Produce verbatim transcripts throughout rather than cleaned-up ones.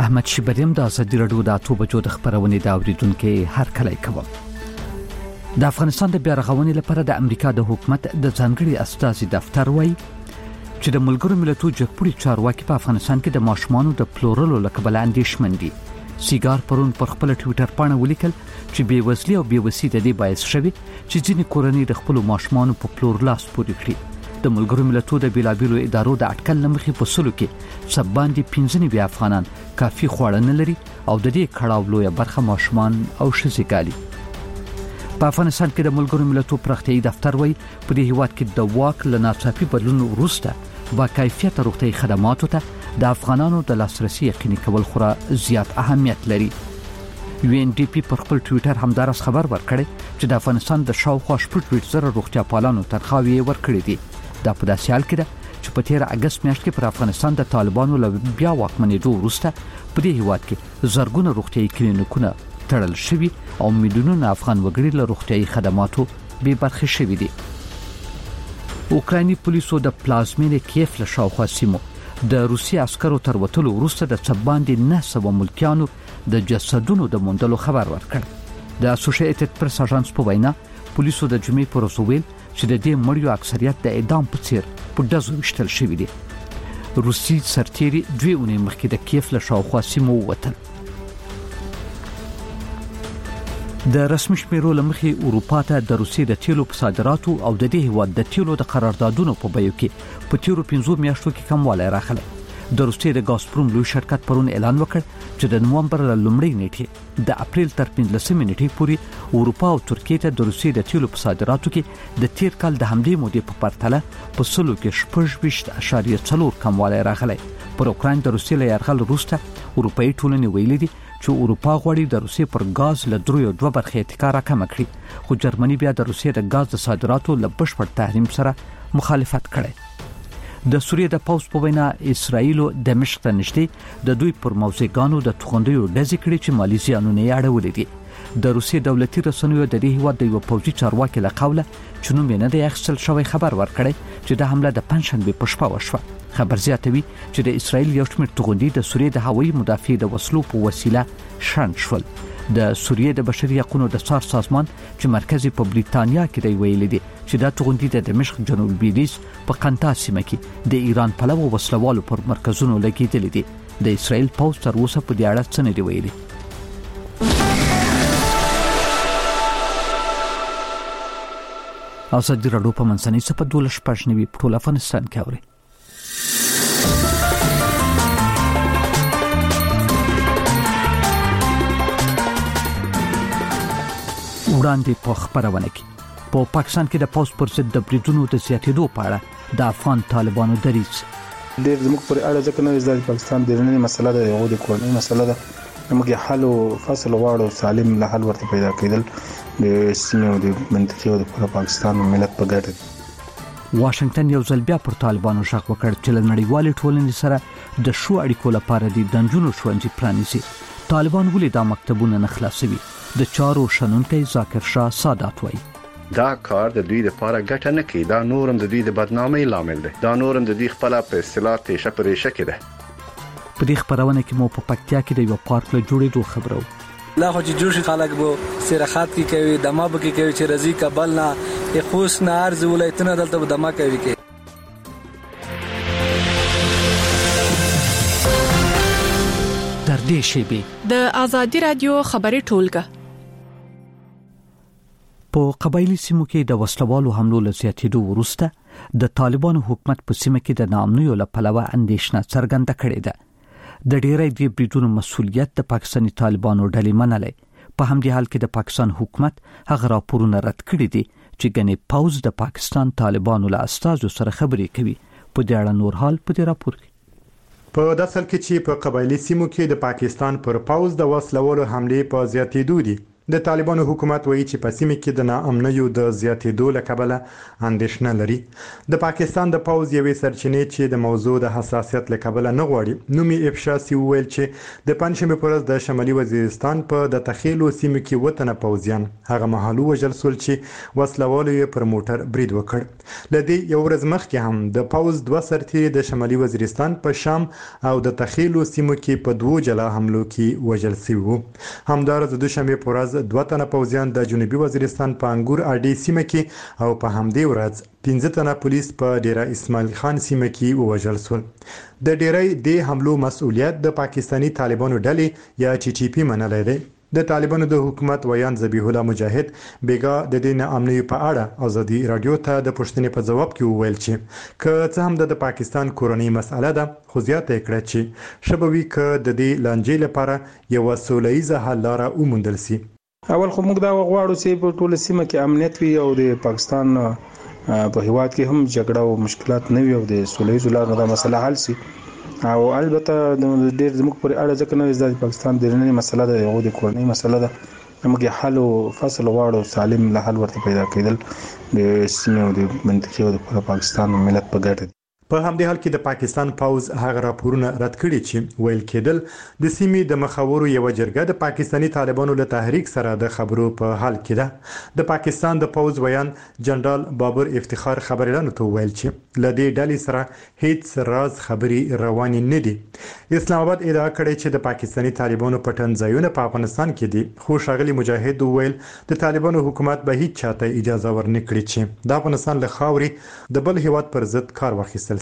احمد شیبریم د ازادي رادیو د اتو بجو د خبرونې د اوریدونکو هر کله کوم. د افغانستان د بیا رغونې لپاره د امریکا د حکومت د ځانګړي استازي دفتر وایي چې د ملګرو ملتونو جګپوړي چارواکي په افغانستان کې د ماشومانو د پلورلو لکبل اندیشمن دي. سیګار پرون پر خپل ټوئیټر باندې ولیکل چې بې وزلي او بې وسي د دې باعث شوی چې ځینې کورنۍ د خپل ماشومانو په پلور لاس پورې کړي. د ملګرو ملتونو د بیلابیلو ادارو د اټکل لمخې په سلو کې سباندې پنځه نوي افغانان کافي خواړه نه لري او د دې کړهو لویه برخه ماشومان او ښځې ګالي. په افغانستان کې د ملګرو ملتونو پراختیايي دفتر وایي په دې هیواد کې د واک له ناڅاپي بدلون وروسته با کیفیت روغتي خدماتو ته د افغانانو د لاسرسي یقیني کول خورا زیات اهمیت لري. یو ان ډي پی پر خپل ټوئیټر همدارس خبر ورکړی چې د افغانستان د شاوخوا شپږ زره روغتیا پالانو ترخواوي ورکړي دي. دا په داسې حال کې ده چې په تیر اگست میاشت کې پر افغانستان د طالبانو له بیا واکمنېدو وروسته په دې هیواد کې زرګونه روغتيایي کلینیکونه تړل شوي او میلیونونه افغان وګړي له روغتيایي خدماتو بې برخې شوي دي. اوکرایني پولیسو د پلازمینې کیف له شاوخوا سیمو د روسي عسکرو تر وټلو وروسته د څباندې نه سوه ملکیانو د جسدونو د موندلو خبر ورکړ. د اسوسییټډ پریس اژانس په وینا پولیسو د جمعې پر ورځ ویل چې د دې مړیو اکثریت د اعدام په څیر په ډزو وشتل شوی دي. روسي سرتيري دوی اونۍ مخکې د کیف له شاوخوا سیمو ووتل. د رسمي شمیرو لمخې اروپا ته د روسي د تیلو په صادراتو او د دې هیواد د تیلو د قراردادونو په بیو کې په تیرو پنځو میاشتو کې کموالی راغلی. د روسي د ګازپروم لوی شرکت پرون اعلان وکړ چې د نومبر له لومړۍ نیټې د اپریل تر پنځلسمې نیټې پورې اروپا او ترکیه ته د روسي د تیلو په صادراتو کې د تیر کال د همدې مودې په پرتله په سلو کې شپږ ویشت اعشاریه څلور کموالی راغلی. پر اوکراین د روسي له یرغل وروسته اروپایي ټولنې ویلي دي چې اروپا غواړي د روسي پر غاز له دریو دوه برخې اتکا راکمه کړي، خو جرمني بیا د روسي د غاز د صادراتو له بشپړ تحریم سره مخالفت کړي. د سوریې د پوځ په وینا اسرائیل دمشق ته نږدې د دوی پر موزیګانو د توغندیو ډزې کړې چې مالي زیانونه یې اړولې دي. د روسي دولتي رسنیو د دې هیواد د یو پوځي چارواکي له قوله چې نوم یې نه دی اخیستل شوی خبر ورکړی چې د حمله د پنځشنبې په شپه وشوه. خبر زیاتوي چې د اسرائیل یو شمېر توغندي د سوریې د هوایي مدافع د وسلو په وسیله شنډ شول. د سوریې د بشري حقوقو د څار سازمان چې مرکز په بریتانیا کې دی ویلي دي چې دا توغندي د دمشق جنوب لویدیځ په قنطا سیمه کې د ایران پلوه وسلوالو پر مرکزونو لګیدلې دي. د اسرائیل پوځ تر اوسه په دې اړه څه نه دی ویلي. ازادي رادیو په منځنۍ صفه دولس شپږ نوي په ټول افغانستان کې اوري. وړاندې په خبرونه کې په پاکستان کې د پوز پر ضد د بریدونو د زیاتېدو په اړه د افغان طالبانو دریځ ډېر زموږ پر اړه ځکه نه د پاکستان د رننې مسله ده، یو د کورنۍ مسله ده. موږ حل او فصل غواړو، سالم له حل ورته پیدا کېدل د سیمې او د منطقې او د پاکستان ملت په ګټه. واشنگټن یو ځل بیا پر طالبانو شک وکړ چې له نړیوالې ټولنې سره د شو اړیکو لپاره د دنجونو ښوونځي پرانیزي. طالبان ولې دا مکتبونه نه خلاصوي؟ د چارو شنونکی ذاکر شاه سادات وایي دا کار د دوی لپاره ګټه نه کوي، دا نورم د دوی د بدنامۍ لامل دی، دا نورم د دوی خپل په اصطلاح تیشه پرېشه کې ده. په دې خبرونه کې مو په پکتیا کې د یو پارک له جوړېدو خبرو لا خو چې جوړ شي خلک به سیرخات کې کوي، دما به کې کوي چې رضی کابل نه خوست نه ارز ولایتونه دلته به دما کوي کې. تر دې شیبې د ازادي رادیو خبري ټولګه په قبایلی سیمو کې د وسلوالو حملو له زیاتېدو وروسته د طالبانو حکومت په سیمه کې د ناامنیو له پلوه اندېښنه څرګنده کړې ده. د ډېرې دې بریدونو مسؤلیت د پاکستاني طالبانو ډلې منلې. په همدې حال کې د پاکستان حکومت هغه راپورونه رد کړي دي چې ګنې پوز د پاکستان طالبانو له استازو سره خبرې کوي. په دې اړه نور حال په دې راپور کې په داسل کې چې په قبایلی سیمو کې د پاکستان پر پوز د وسلوالو حملې په زیاتېدو دي. د طالبانو حکومت وایي چې په سیمه کې د ناامنیو د زیاتېدو له کبله اندېښنه لري. د پاکستان د پوز یوې سرچینې چې د موضوع د حساسیت له کبله نه غواړي نومي افشا سی ویل چې د پنځمه پر ورځ د شمالي وزیرستان په د تخیلو سیمه کې وطن پوزیان هغه محلو وجل سول چې وسلوالو یې پر موټر برید وکړ. لدی یو ورځ مخکې هم د پوز دوه سرتیري د شمالي وزیرستان په شام او د تخیلو سیمو کې په دوه جلا حملو کې وجل شوي وو. همدارس د دوشنبه پر ورځ دوه تنه پوځیان د جنوبي وزیرستان په انګور اډي سیمه کې او په همدې ورځ پنځه تنه پولیس په ډیره اسماعیل خان سیمه کې ووژل شول. د ډیرې د حملو مسؤلیت د پاکستانی طالبانو ډلې یا ټي ټي پی منلې ده. د طالبانو د حکومت ویان ذبیح الله مجاهد بیګا د دین امنیي په اړه ازادي رادیو ته د پښتنې په جواب کې وویل چې که څه هم د پاکستان کورنۍ مسأله ده خو زیاته کړه چې شبوي ک د دې لانجې لپاره یو سولهیزه حل لاره وموندل سي. اول خو موږ دا غواړو چې په ټوله سیمه کې امنیت وي او د پاکستان په هیواد کې هم جګړه او مشکلات نه وي او د سولهیزه لارو دا مسله حل سي. او البته د ډېر زموږ پر اړه ځکه نه د پاکستان د رننې مسله ده یو د کورنۍ مسله ده موږ حل او فصل غواړو سالم له حل ورته پیدا کېدل د سیمې او د منطقې او د پاکستان ملت په ګټه. په همدې حال کې د پاکستان پوز هغه راپورونه رد کړي چې ویل کېدل د سیمې د مخاورو یو جرګه د پاکستانی طالبانو له تحریک سره د خبرو په حال کې ده. د پاکستان د پوز ویان جنرال بابر افتخار خبريالانو ته ویل چې لدې ډلې سره هیڅ راز خبري رواني نه دي. اسلام آباد ادعا کړې چې د پاکستانی طالبانو پټن ځایونه په افغانستان کې دي خو شاغلي مجاهد ویل د طالبانو حکومت به هیڅ چاته اجازه ورنکړي چې د افغانستان له خاورې د بل هیواد پر ضد کار واخیستل.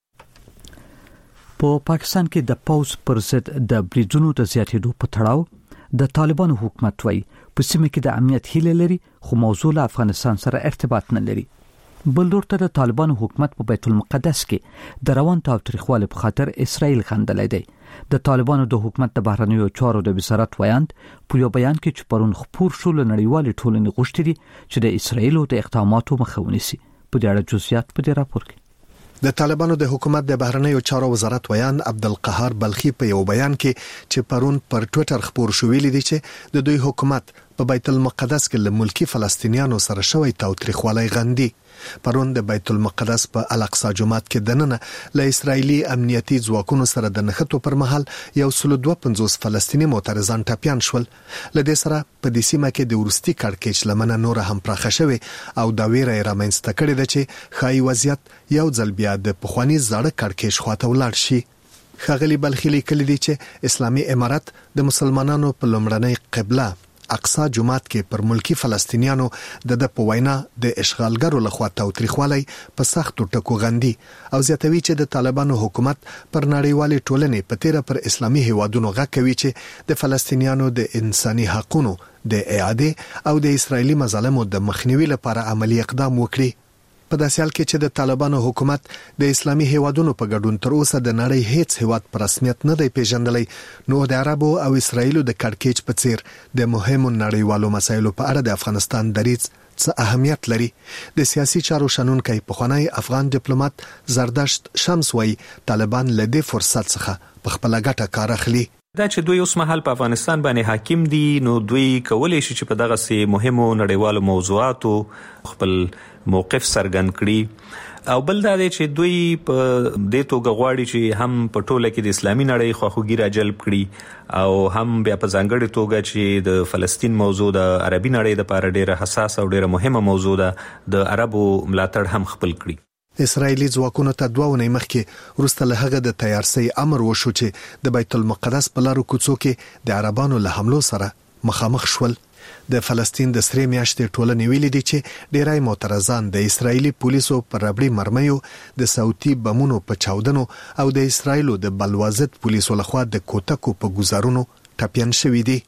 په پاکستان کې د پوز پر ضد د بریدونو د زیاتېدو په تړاو د طالبانو حکومت وایي په سیمه کې د امنیت هیله لري خو موضوع له افغانستان سره ارتباط نه لري. بل ډور ته د طالبانو حکومت په بیت المقدس کې د روان تاوتریخوالي په خاطر اسرائیل غندلې دی. د طالبانو د حکومت د بهرنیو چارو د وزارت ویاند په یو بیان کې چې پرون خبر شو له نړیوال ټولنې غوښتي دي چې د اسرائیل د اقداماتو مخه ونیسي. په دې اړه جزئیات په دې راپور کې د طالبانو د حکومت د بهرنیو چارو وزارت ویان عبدالقهار بلخی په یو بیان کې چې پرون پر ټوئیټر خبر شو ویلي دي چې د دوی حکومت په بیت المقدس کې له ملکی فلسطینیانو سره شوی تاوتریخوالی غندي. پرون د بیت المقدس په الاقصی جومات کې دننه له اسرایلی امنیتي ځواکونو سره د نښتو پر مهال یو سل دوه پنځوس فلسطینی معترضان ټپيان شول. لدې سره په دې سیمه کې د ورستي کړکېچ لمنه نور هم پراخه شوه او دا ویره رامنځته کړې ده چې خای وضعیت یو ځل بیا د پخوانی زړه کړکېچ خواته ولاړ شي. خغلی بلخی لیکلي دي چې اسلامي امارت د مسلمانانو په لومړنۍ قبله اقصی جومات کې پر ملکی فلسطینیانو د د په وینا د اشغالګرو لخوا تاوتریخوالی په سختو ټکو غندي او زیاتوي چې د طالبانو حکومت پر نړیوالې ټولنې په تیره پر اسلامي هیوادونو غږ کوي چې د فلسطینیانو د انساني حقوقو د اعاده او د اسرایلی مظالمو د مخنیوي لپاره عملی اقدام وکړي. په داسې حال کې چې د طالبانو حکومت د اسلامي هیوادونو په ګډون تر اوسه د نړۍ هیڅ هیواد پر رسمیت نه دی پیژندلی نو د عربو او اسرایلو د کړکېچ په څیر د مهمو نړیوالو مسایلو په اړه د افغانستان دریځ څه اهمیت لري. د سیاسي چارو شنونکی پخوانی افغان ډیپلوماټ زردشت شمس وایي طالبان له دې فرصت څخه په خپله ګټه کار اخلي. دا چې دوی اوس مهال په افغانستان باندې حاکم دي نو دوی کولی شي چې په دغه سي مهمو نړیوالو موضوعاتو خپل موقف څرګند کړي او بل دا دی چې دوی په دې توګه غواړي چې هم په ټوله کې د اسلامي نړۍ خواخوږي راجلب کړي او هم بیا په ځانګړې توګه چې د فلسطین موضوع د عربي نړۍ لپاره ډیره حساس او ډیره مهمه موضوع ده د عربو ملاتړ هم خپل کړي. اسرایلی ځواکونو ته دوه ونې مخکې وروسته له هغه د تیارسۍ امر وشو چې د بیت المقدس په لارو کوڅو کې د عربانو له حملو سره مخامخ شول. د فلسطین د سرې میاشتې ټولنې ویلي دي چې ډیری معترضان د اسرایلی پولیسو پر ربړي مرمیو د صوتي بمونو په چاودنو او د اسرایلو د بلوازت پولیسو لخوا د کوتکو په گزارونو ټپيان شوي دي.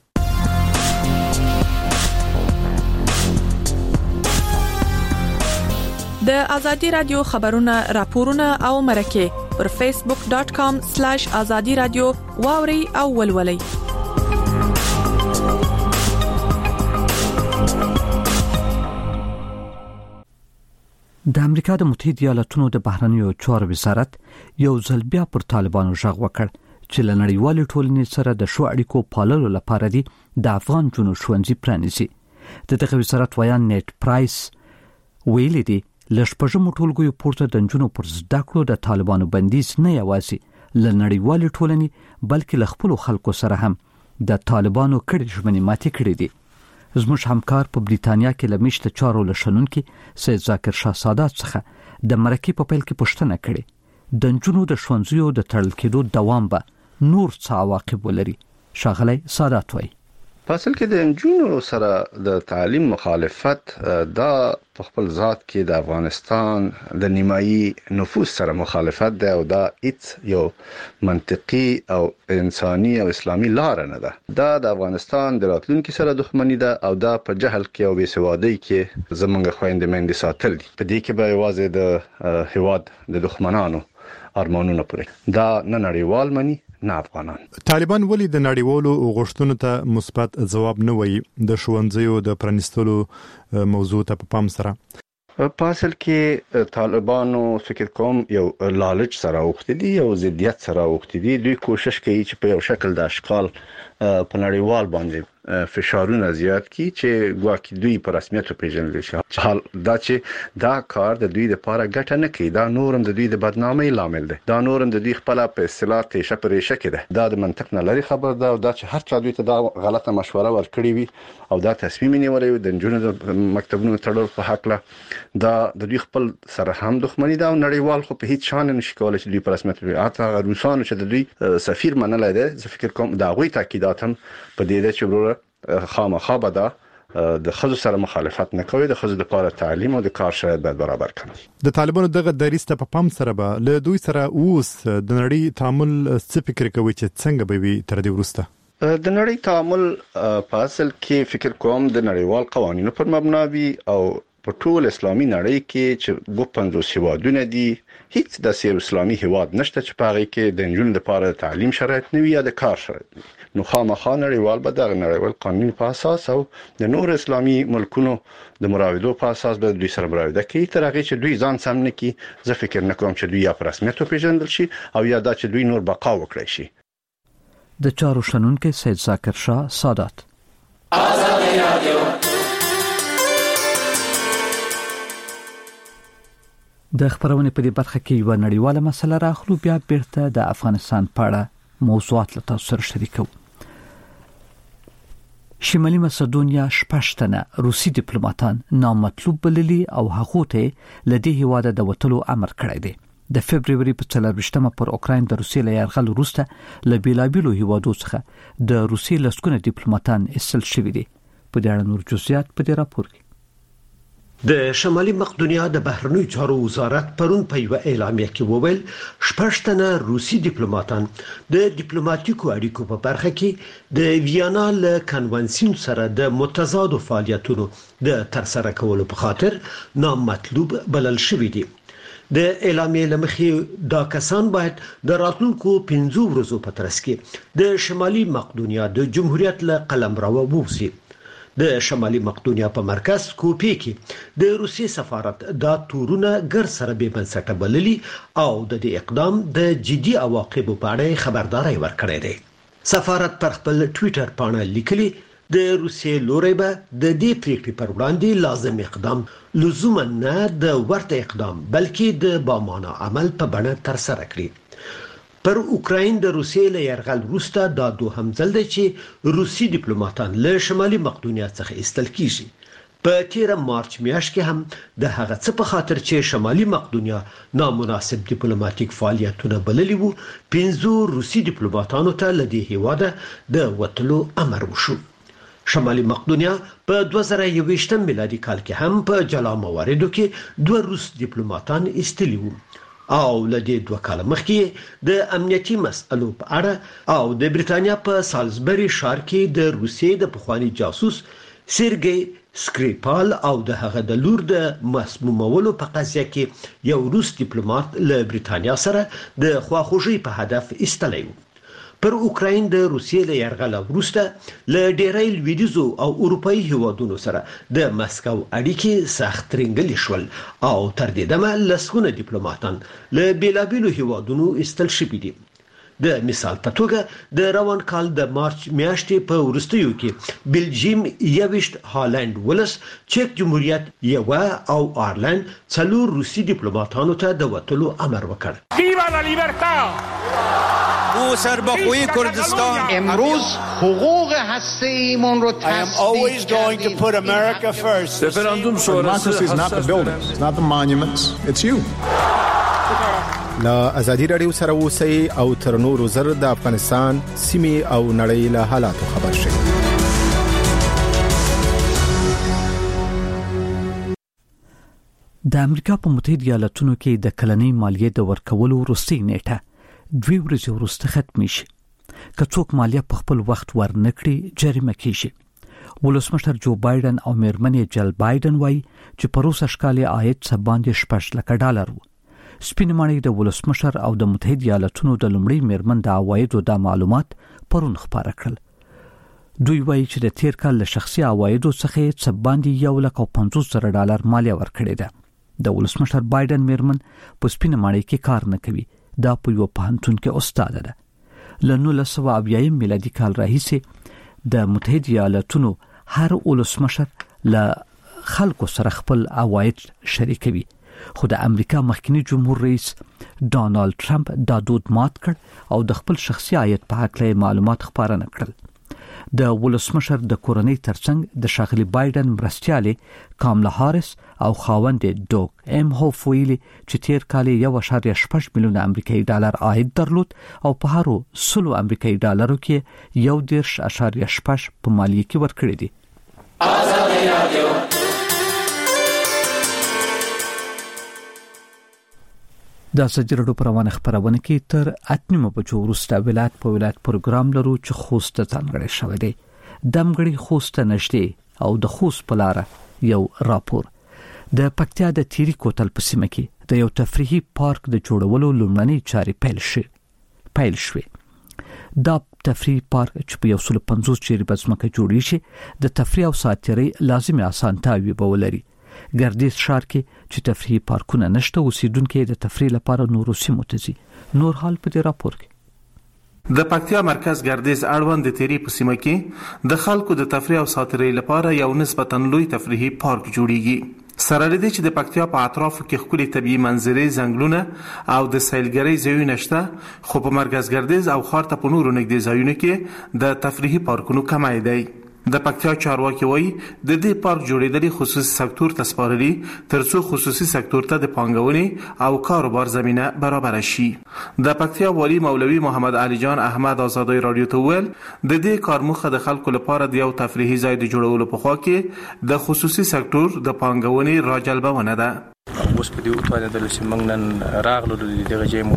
د ازادي رادیو خبرونه راپورونه او مرکه پر فیسبوک ډاټ کام سلیش ازادي رادیو واوري او ولولي. د امریکا د متحده ایالاتونو د بهرنیو چارو وزارت یو ځل بیا پر طالبانو ژغ وکړ چې له نړیوالې ټولنې سره د ښو اړیکو پاللو لپاره دي د افغان جنو ښوونځي پرانیزي. د دغه وزارت ویان نیټ پرایس ویلي دي له شپږمو ټولګیو پورته د نجونو پر زده کړو د طالبانو بندیز نه یوازې له نړیوالې ټولنې بلکې له خپلو خلکو سره هم د طالبانو کړي ژمنې ماتې کړې دي. زموږ همکار په بریتانیا کې له میشته چارو له شنونکي سید ذاکر شاه سادات څخه د مرکې په پیل کې پوښتنه کړې د نجونو د ښوونځیو د تړل کېدو دوام به نور څه عواقب ولري. ښاغلی سادات وایي په اصل کې د نجونو سره د تعلیم مخالفت دا په خپل ذات کې د افغانستان د نیمایي نفوس سره مخالفت ده او دا هیڅ یو منطقي او انساني او اسلامي لار نه ده. دا د افغانستان د راتلونکي سره دښمنی ده او دا په جهل کې او بې سوادۍ کې زمونږ خويندې مېندې ساتل دي. په دې کې به یوازې د هیواد د دښمنانو ارمانونه پوره دا نه نړیوال مني نه افغانان. طالبان ولې د نړیوالو غوښتنو ته مثبت ځواب نه وایي د ښوونځیو د پرانیستلو موضوع ته په پام سره؟ په اصل کې طالبانو فکر کوم یو لالچ سره وختي دي او ضدیت سره وختي دي. دوی کوشش کوي چې په یو شکل د اشکال په نړیوال باندې فشارونه زیات کی چې ګواکې دوی په رسمیت پیژندل شي. حال دا چې دا کار د دوی لپاره ګټه نه کوي، دا نورم د دوی د بدنامۍ لامل دی، دا نورم د دوی خپل په اصطلاح تیشه پرېشه کې ده. دا د منطق نه لري خبر ده او دا چې هر چا دوی ته دا غلطه مشوره ورکړي وي او دا تصمیم نیولې وي د نجونو د مکتبونو تړل په حق له دا د دوی خپل سره هم دښمنی ده او نړیوال خو په هیڅ شان نشي کولای چې دوی په رسمیت وي. حتی روسانو چې د دوی سفیر منلای دی زه فکر کوم دا غوي تاکیدات هم په دې ده چې وروره خامخا به دا د خځو سره مخالفت نه کوي، د خځو لپاره تعلیم او د کار شرایط باید برابر کړي. د طالبانو دغه دریسته په پام سره به له دوی سره اوس د نړۍ تعامل څه فکر کوي چې څنګه به وي تر دې وروسته؟ د نړۍ تعامل په اصل کې فکر کوم د نړیوال قوانینو پر مبنا وي او په ټول اسلامي نړۍ کې چې وو پنځوس هیوادونه دي هیڅ د سیر اسلامي هیواد نشته چې پاره کې د نجونو لپاره تعلیم شرایط نه وي یا د کار شرایط نه. نو خامخا نړیوال به د نړیوال قانون په اساس او د نور اسلامي ملکونو د مراودو په اساس به دوی سره مراوده کوي تر هغه چې دوی ځان سم نه کوي. زه فکر نه کوم چې دوی یا په رسمیت پیژندل شي او یا دا چې دوی نور بقا وکړي شي. د چارو شنونکو سید ذاکر شاه سادات. آزادی رادیو د خبرونه په دې برخه کې یو نړیواله مسله راخلو بیا بیرته د افغانستان په اړه موضوعات له تاسو سره شریکو. شمالي مقدونیا شپږتنه روسي ډیپلوماټان نامطلوب بللي او هغه ته لدې هواده د وټلو امر کړی دی. د فبرवरी په څلرويشتمه پر اوکراین د روسي له يرغل وروسته له بیلابیلو هوادو څخه د روسي لسکونه ډیپلوماټان ایستل شوي دي. په دې اړه نور جزئیات په دې راپور کې. د شمالي مقدونیا د بهرنیو چارو وزارت پرون په یو اعلامیه کې وویل شپږتنه روسي ډیپلوماټان د ډیپلوماټیکو اړیکو په برخه کې د ویانا له کنونسیون سره د متضادو فعالیتونو د ترسره کولو په خاطر نامطلوب بلل شوي دي. د اعلامیې لمخې دا کسان باید د راتلونکو پنځو ورځو په ترڅ کې د شمالي مقدونیا د جمهوریت له قلمرو ووځي. د شمالي مقدونیا په مرکز کوپی کې د روسي سفارت دا تورونه ګر سره به بنسټه بللي او د دې اقدام د جدي عواقبو په اړه خبرداري ورکړې ده. سفارت پر خپل ټوئیټر باندې لیکلي د روسي لوري به د دې پریکړې پر وړاندې لازم اقدام لزوما نه د ورته اقدام بلکې د بامانه عمل په بڼه تر سره کړي. پر اوکراین د روسیې له يرغل وروسته دا دوهم ځل دی چې روسي ډیپلوماټان له شمالي مقدونیا څخه ایستل کیږي. په تیر مارچ میاشت کې هم د هغه څه په خاطر چې شمالي مقدونیا نامناسب ډیپلوماټیک فعالیتونه بللي وو پنځو روسي ډیپلوماټانو ته له دې هیواده د وټلو امر وشو. شمالي مقدونیا په دوه زره یوویشتم میلادي کال کې هم په جلا مواردو کې دوه روس ډیپلوماټان ایستلي وو او لدې دوه کال مخکې د امنیتي مسألو په اړه او د بریتانیا په سالزبری ښار کې د روسیې د پخوانی جاسوس سرګي سکریپال او د هغه د لور د مسمومولو په قضیه کې یو روس ډیپلوماټ له بریتانیا سره د خواخوږي په هدف ایستلی و. پر اوکراین د روسیې له يرغل وروسته له ډیری لویدیزو او اروپאי هیوادونو سره د مسکو اړیکې سخت رنګلې شول او تر دې دمه لسګونه ډیپلوماټان له بیلابیلو هیوادونو ایستل شوي دي. د مثال په توګه د روان کال د مارچ میاشتې په وروستیو کې بلجیم یوشت، هالند ولس، چک جمهوریت یو او آیرلند څلور روسي ډیپلوماټانو ته د وټلو امر وکړ. ویوا لا لیبرتا! او سربخوی کردستان امروز حقوق هسته‌ایمون رو تصدیق always going to put America first. Referendum democracy is not the buildings, it's not the monuments, it's you. لا ازادي رادیو سره اوسئ او تر نورو زر د افغانستان سیمې او نړۍ له حالاتو خبر شئ. د امریکا په متحده ایالاتونو کې د کلنۍ مالیې د ورکولو وروستۍ نیټه دوی ورځې وروسته ختم شي. که څوک مالیه په خپل وخت ورنکړي جریمه کیږي. ولسمشر جو بایدن او میرمنې جل بایدن وایي چې پروسه ښکالي عاید څه باندې شپږ لک ډالر وو. سپین ماڼۍ د ولسمشر او د متحده ایالاتونو د لومړي میرمن د عوایدو د معلومات پرون خبره کړل. دوی وایي چې د تیر کال له شخصي عوایدو څخه څه باندې یو لک او پنځوس زره ډالر مالیه ورکړې ده. د ولسمشر بایدن میرمن په سپین ماڼۍ کې کار نه کوي. دا په یو پوهنتون کې استاد ده. له نولس سوه اویایم میلادي کال راهیسې د متحده ایالاتونو هر ولسمشر له خلکو سره خپل عواید شریکوي. خو د امریکا مخکنی جمهور رئیس ډانالد ټرمپ دا دود مات کړ او د خپل شخصي عاید په اړه معلومات خپاره نه کړل. د ولسمشر د کورنۍ ترڅنګ د ښاغلي بایدن مرستیالې کاملا هاریس او خاوند ډوګ ایم هوف ویلي چې تیر کال یو اشاریه شپږ میلیونه امریکایي ډالر عاید درلود او په هرو سلو امریکایي ډالرو کې یو دیرش اشاریه شپږ په مالیه کې ورکړي دي. آزادي رادیو د ازادي رادیو پروانه خبرونه کې تر اتنیمه بجو وروسته ولایت په ولایت پروګرام لرو چې خوست ته ځانګړی شوی دی. دمګړی خوست نشته او د خوست په لار یو راپور. د پکتیا د تیری کوتل په سیمه کې د یو تفریحي پارک د جوړولو لومړنۍ چارې پیل شي. پیل شوې. دا تفریحي پارک چې په یو سل پنځوس چیرې بزمکه جوړی شي د تفریح او ساتیري لازمي اسانتیاوي به ولري. ګردیز ښار کې چې تفریحي پارکونه نشته، اوسیدونکو د تفریح لپاره نورو سیمو ته ځي. نور حال په دې راپور کې. د پکتیا مرکز ګردیز اړوند د تیری په سیمه کې د خلکو د تفریح او ساتیري لپاره یو نسبتاً لوی تفریحي پارک جوړیږي. سره لري چې د پکتیا په اطرافو کې ښکلي طبيعي منظرې، ځنګلونه او د سیلګرۍ ځایونه شته، خو په مرکز ګردیز او ښار ته په نورو نږدې ځایونو کې د تفریحي پارکونو کمی دی. د پکتیا چارواکي وایي د دې پارک جوړېدل خصوصي سکتور ته سپارلي ترڅو خصوصي سکتور ته د پانګونې او کاروبار زمينه برابر شي. د پکتیا والی مولوي محمد علي جان احمد آزادي رادیو ته ویل د دې کارموخه د خلکو لپاره د یو تفریحي ځای د جوړولو په خوا کې د خصوصي سکتور د پانګونې راجلبونه ده. اوس په دې وخت باندې د لسمنګ راغلو د دغه جیمو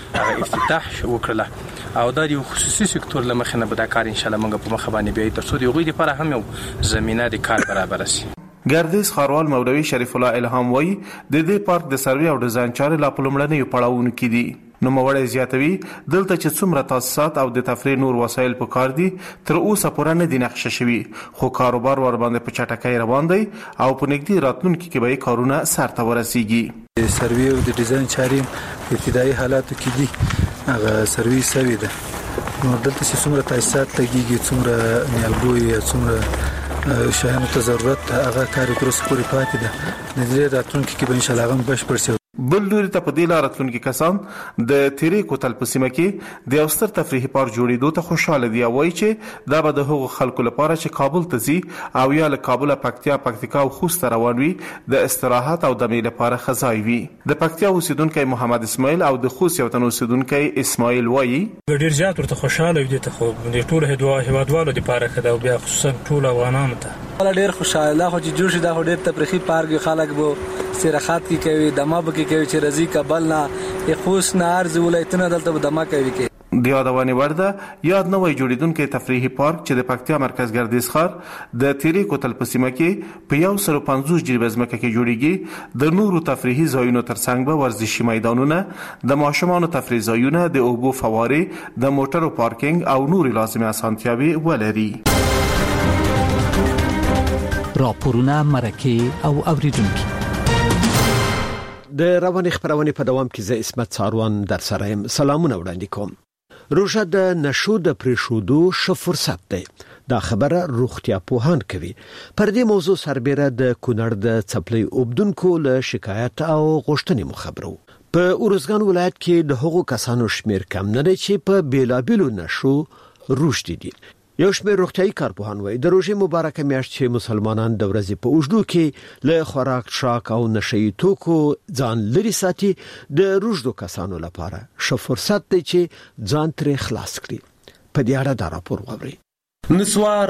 افتتاح وکړه او د یو خصوصي سکتور لمخه نه به دا کار ان شاء الله موږ په مخ باندې به تر څو دی غوې لپاره هم یو زمينه د کار برابر شي. ګردیز خاروال مولوي شریف الله الهام وایي د دې پارک د سروي او ډیزاین چارې لا په لومړنیو پړاوونو کې دي. نو موړی زیاتوي دلته چې څومره تاسیسات او د تفریح نور وسایل په کار دي تر اوسه پورې نه دي نقشه شوي، خو کاروبار ور باندې په چټکۍ روان دی او په نږدې راتلونکي کې به کارونه سرته ورسیږي. د سروي او د ډیزاین چارې ابتدایي حالاتو کې دي، هغه سروي سوي ده. نو دلته چې څومره تاسیسات لګيږي، څومره نیالګوي، څومره شایانو ته ضرورت هغه کار پروسه پورې پاتې ده. د دې راتلونکي کې به ان شاء الله هم بشپړ شي. بل لوري ته په دې لار راتلونکي کسان د تیری کوتل په سیمه کې د اوستر تفریحي پارک جوړېدو ته خوشاله دي. وایي چې دا به د هغو خلکو لپاره چې کابل ته ځي او یا له کابل پکتیا پکتیکا او خوست روان وي د استراحت او دمې لپاره خزای وي. د پکتیا اوسیدونکو محمد اسماعیل او د خوست یو تن اوسیدونکو اسماعیل وایي ډیر زیات ورته خوشاله دي ته خو د ټول هیوادوالو لپاره خدا او بیا خصوصا ټول افغانانو ته ولا ډیر خوشاله خو چې جوړ شي دا ډیر تفریحي پارک خلک به سیرخات کی کوي، دمه به کی کوي چې رزي کابل نه خوست نه ارز ولایتونه دلته به دمه کوي کی د یادونه ورده یاد نوې جوړیدونکو تفریحي پارک چې د پکتیا مرکز ګردیز ښار د تیری کوتل په سیمه کې په یو سل پنځوس جریب ځمکه کې جوړیږي. د نورو تفریحي ځایونو ترڅنګ به ورزشي میدانونه، د ماشومانو تفریح ځایونه، د اوبو فوارې، د موټرو پارکینګ او نوري لازمي اسانتیاوي ولري. راپورونه مرکه او اوریدونکو د رواني خبرونه په دوام کې زه اسمت ساروان در سره يم. سلامونه وړاندې کوم. روژه د نشو د پریښودو ښه فرصت دی. دا خبره روغتیا پوهان کوي. پر دې موضوع سربېره د کونړ د څپلۍ اوبدونکو له شکایت او غوښتنې مو خبرو. په ارزګان ولایت کې د هغو کسانو شمیر کم نه دی چې په بیلابیلو نشو روږدي دي. یو شمېر روغتیايي کارپوهان وایي د روژې مبارکه میاشت چې مسلمانان د ورځې په اوږدو کې له خوراک څښاک او نشهیي توکو ځان لرې ساتي، د روږدو کسانو لپاره ښه فرصت دی چې ځان ترې خلاص کړي. په دې اړه دا راپور واورئ. نسوار،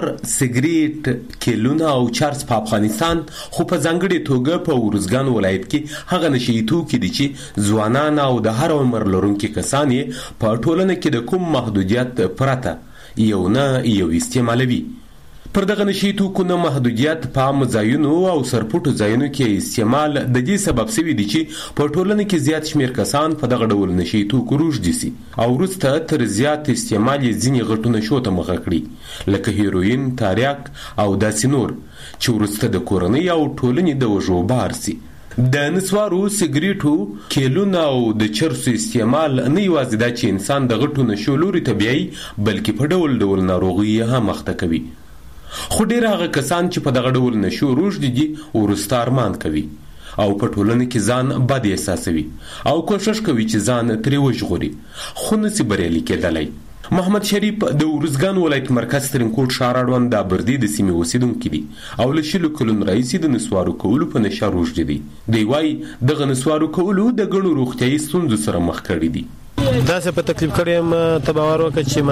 سیګریټ، کیلونه او چرس په افغانستان خو په ځانګړې توګه په ارزګان ولایت کې هغه نشهیي توکي دي چې ځوانان او د هر عمر لرونکي کسان یې په ټولنه کې د کوم محدودیت پرته یو نه یو استعمالوي. پر دغه نشهیي توکو نه محدودیت په عامو ځایونو او سرپټو ځایونو کې استعمال د دې سبب شوی دی چې په ټولنه کې زیات شمیر کسان په دغه ډول نشهیي توکو روږدي سي او وروسته تر زیات استعمال یې ځینې غټو نشو ته مخه کړي لکه هیروین، تریاک او داسې نور چې وروسته د کورنۍ او ټولنې د وژو بار سي. د نسوارو، سیګریټو، کیلونه او د چرسو استعمال نه یوازې دا چې انسان د غټو نشو لوري ته بیایي بلکې په ډول ډول ناروغي هم مخته کوي. خو ډېر هغه کسان چې په دغه ډول نشو روږدي دي وروسته ارمان کوي او په ټولنه کې ځان بد احساسوي او کوشش کوي چې ځان ترې وژغوري، خو نسي بریالي کېدلی. محمد شریف د ارزګان ولایت مرکز ترینکوټ ښار اړوند د ابردي د سیمې اوسیدونکی دی او له شلو کلونو راهیسې د نسوارو کولو په نشه روږدي دی. دی وایي دغه نسوارو کولو د ګڼو روغتیايي ستونزو سره مخ کړي دي. داسې په تکلیف کړی یم ته باور وکړه چې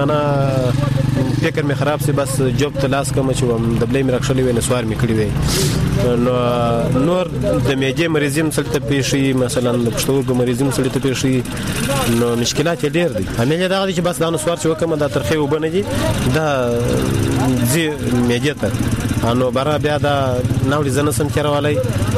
معنا فکر مې خراب سي، بس جوب ته لاس کوم چې وم د بلې مې راکښلې وې نسوار مې کړي وې. نو نور د معدې مریضیم سړي ته پیښ مثلا د پښتورګو مریضیم سړي ته پیښ، نو مشکلات یې ډېر دي. عامل یې دغه دی چې بس دا نسوار چې وکړم دا ترخې اوبه نه دي دا ځي معدې ته، نو بره بیا دا ناوړي زه نسم تېرولی،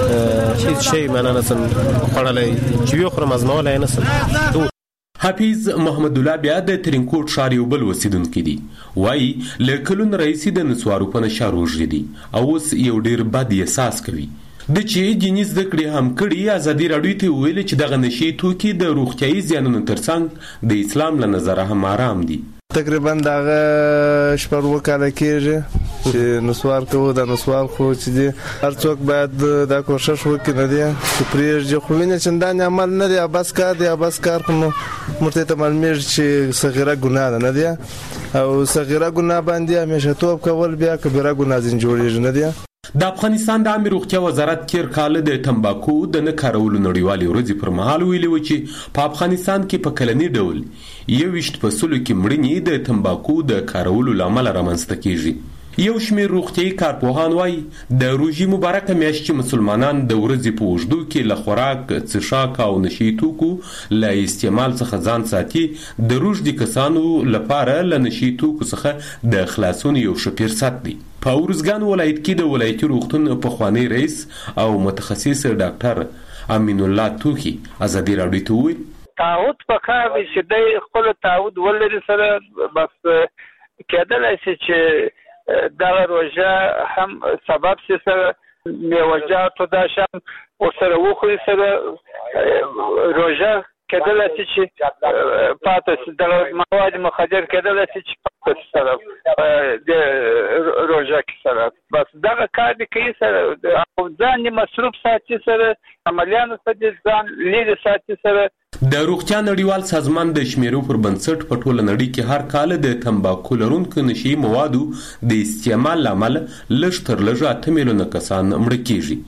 هېڅ شی معنا نسم خوړلی چې وخورم ازمولی یې نسم. حافظ محمد الله بیا د ترینکوټ ښار یو بل اوسیدونکی دی. وایي له کلونو راهیسې د نسوارو په نشه روږدي دي او اوس یو ډېر بد احساس کوي. د چې دیني زده کړې هم کړي ازادي راډیو ته ویلي چې دغه نشهیي توکي د روغتیايي زیانونو ترڅنګ د اسلام له نظره هم آرام دي. تقریبا دغه شپږ کاله کېږي چې نسوار کوو. د نسوار خو چې دی هر څوک باید دا کوشش وکړي نه دی چې پرېږدي، خو وینې چندانې عمل نه دی، ابس کار دی. ابس کار خو نو مرته ته معلومیږي چې صغیره ګناه ده نه دی او صغیره ګناه باندې همیشه توب کول بیا کبیره ګناه ځین جوړېږي نه دی. د افغانستان د عامه روغتیا وزارت تیر کال د تمباکو د نه کارولو نړیوالې ورځې پر مهال ویلي و چې په افغانستان کې په کلني ډول یوویشت په سلو کې مړینې د تمباکو د کارولو له امله رامنځته کیږي. یو شمېر روغتیايي کارپوهان وایي د روژې مبارکه میاشت چې مسلمانان د ورځې په اوږدو کې له خوراک، څښاک او نشهیي توکو له استعمال څخه ځان ساتي د روږدي کسانو لپاره له نشهیي توکو څخه د خلاصون یو ښه فرصت دی. په ارزګان ولایت کې د ولایتي روغتون پخوانی رئیس او متخصص ډاکټر امین الله توخي ازادي راډیو ته وویل تعهد په کار دی چې د خپل تعهد ولري سره بس کېدلی شي چې دغه روژه هم سبب شي سره میوجاتو دا شم ورسره وخوري سره روژه کېدلی شي چې پاته شي دغه مواد مخدر کېدلی شي چې پاته شي سره د روژه کې سره بس دغه کار دی کوي سره او ځان یې مصروف ساتي سره عملیانو څخه ځان لرې ساتي سره. د روغتیا نړیوال سازمان د شمیرو پر بنسټ په ټوله نړۍ کې هر کال د تمباکو لرونکو نشهیي موادو د استعمال له امله لږ تر لږه اته میلیونه کسان مړه کیږي.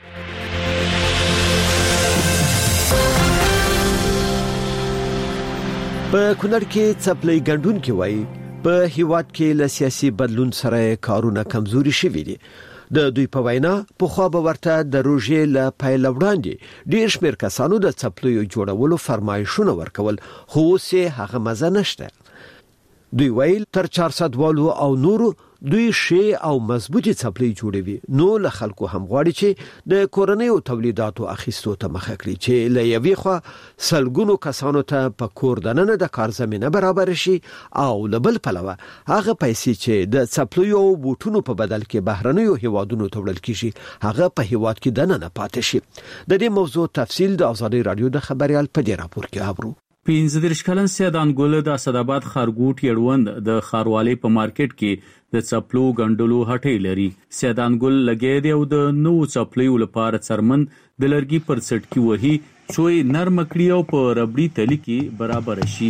په کونړ کې څپلۍ ګنډونکي وایي په هیواد کې له سیاسي بدلون سره کارونه کمزوري شوي دي. د دوی په وینا په خوا به ورته د روژې له پیل وړاندې ډېر شمېر کسانو د څپلیو جوړولو فرمایشونه ورکول خو اوس یې هغه مزه نشته. دوی ویل تر چهارصد والو او نورو دوی ښې او مضبوطې څپلۍ جوړوي نو له خلکو هم غواړي چې د کورنیو تولیداتو اخیستو ته مخه کړي چې له یوې خوا سلګونو کسانو ته په کور دننه د کار زمینه برابر شي او له بل پلوه هغه پیسې چې د څپلیو او بوټونو په بدل کې بهرنیو هیوادونو ته وړل کیږي هغه په هیواد کې دننه پاتې شي. د دې موضوع تفصیل د آزادي رادیو د خبريال په دې راپور کې اورو. پنځه دېرش کلن سیدانګل د اسداباد ښارګوټ یړوند د ښاروالۍ په مارکیټ کې د څپلو ګنډلو هټۍ لري. سیدانګل لګیا دی او د نوو څپلیو لپاره څرمن د لرګي پر څټکي وهي څو یې نرم کړي او په ربړي تلي کې برابر شي.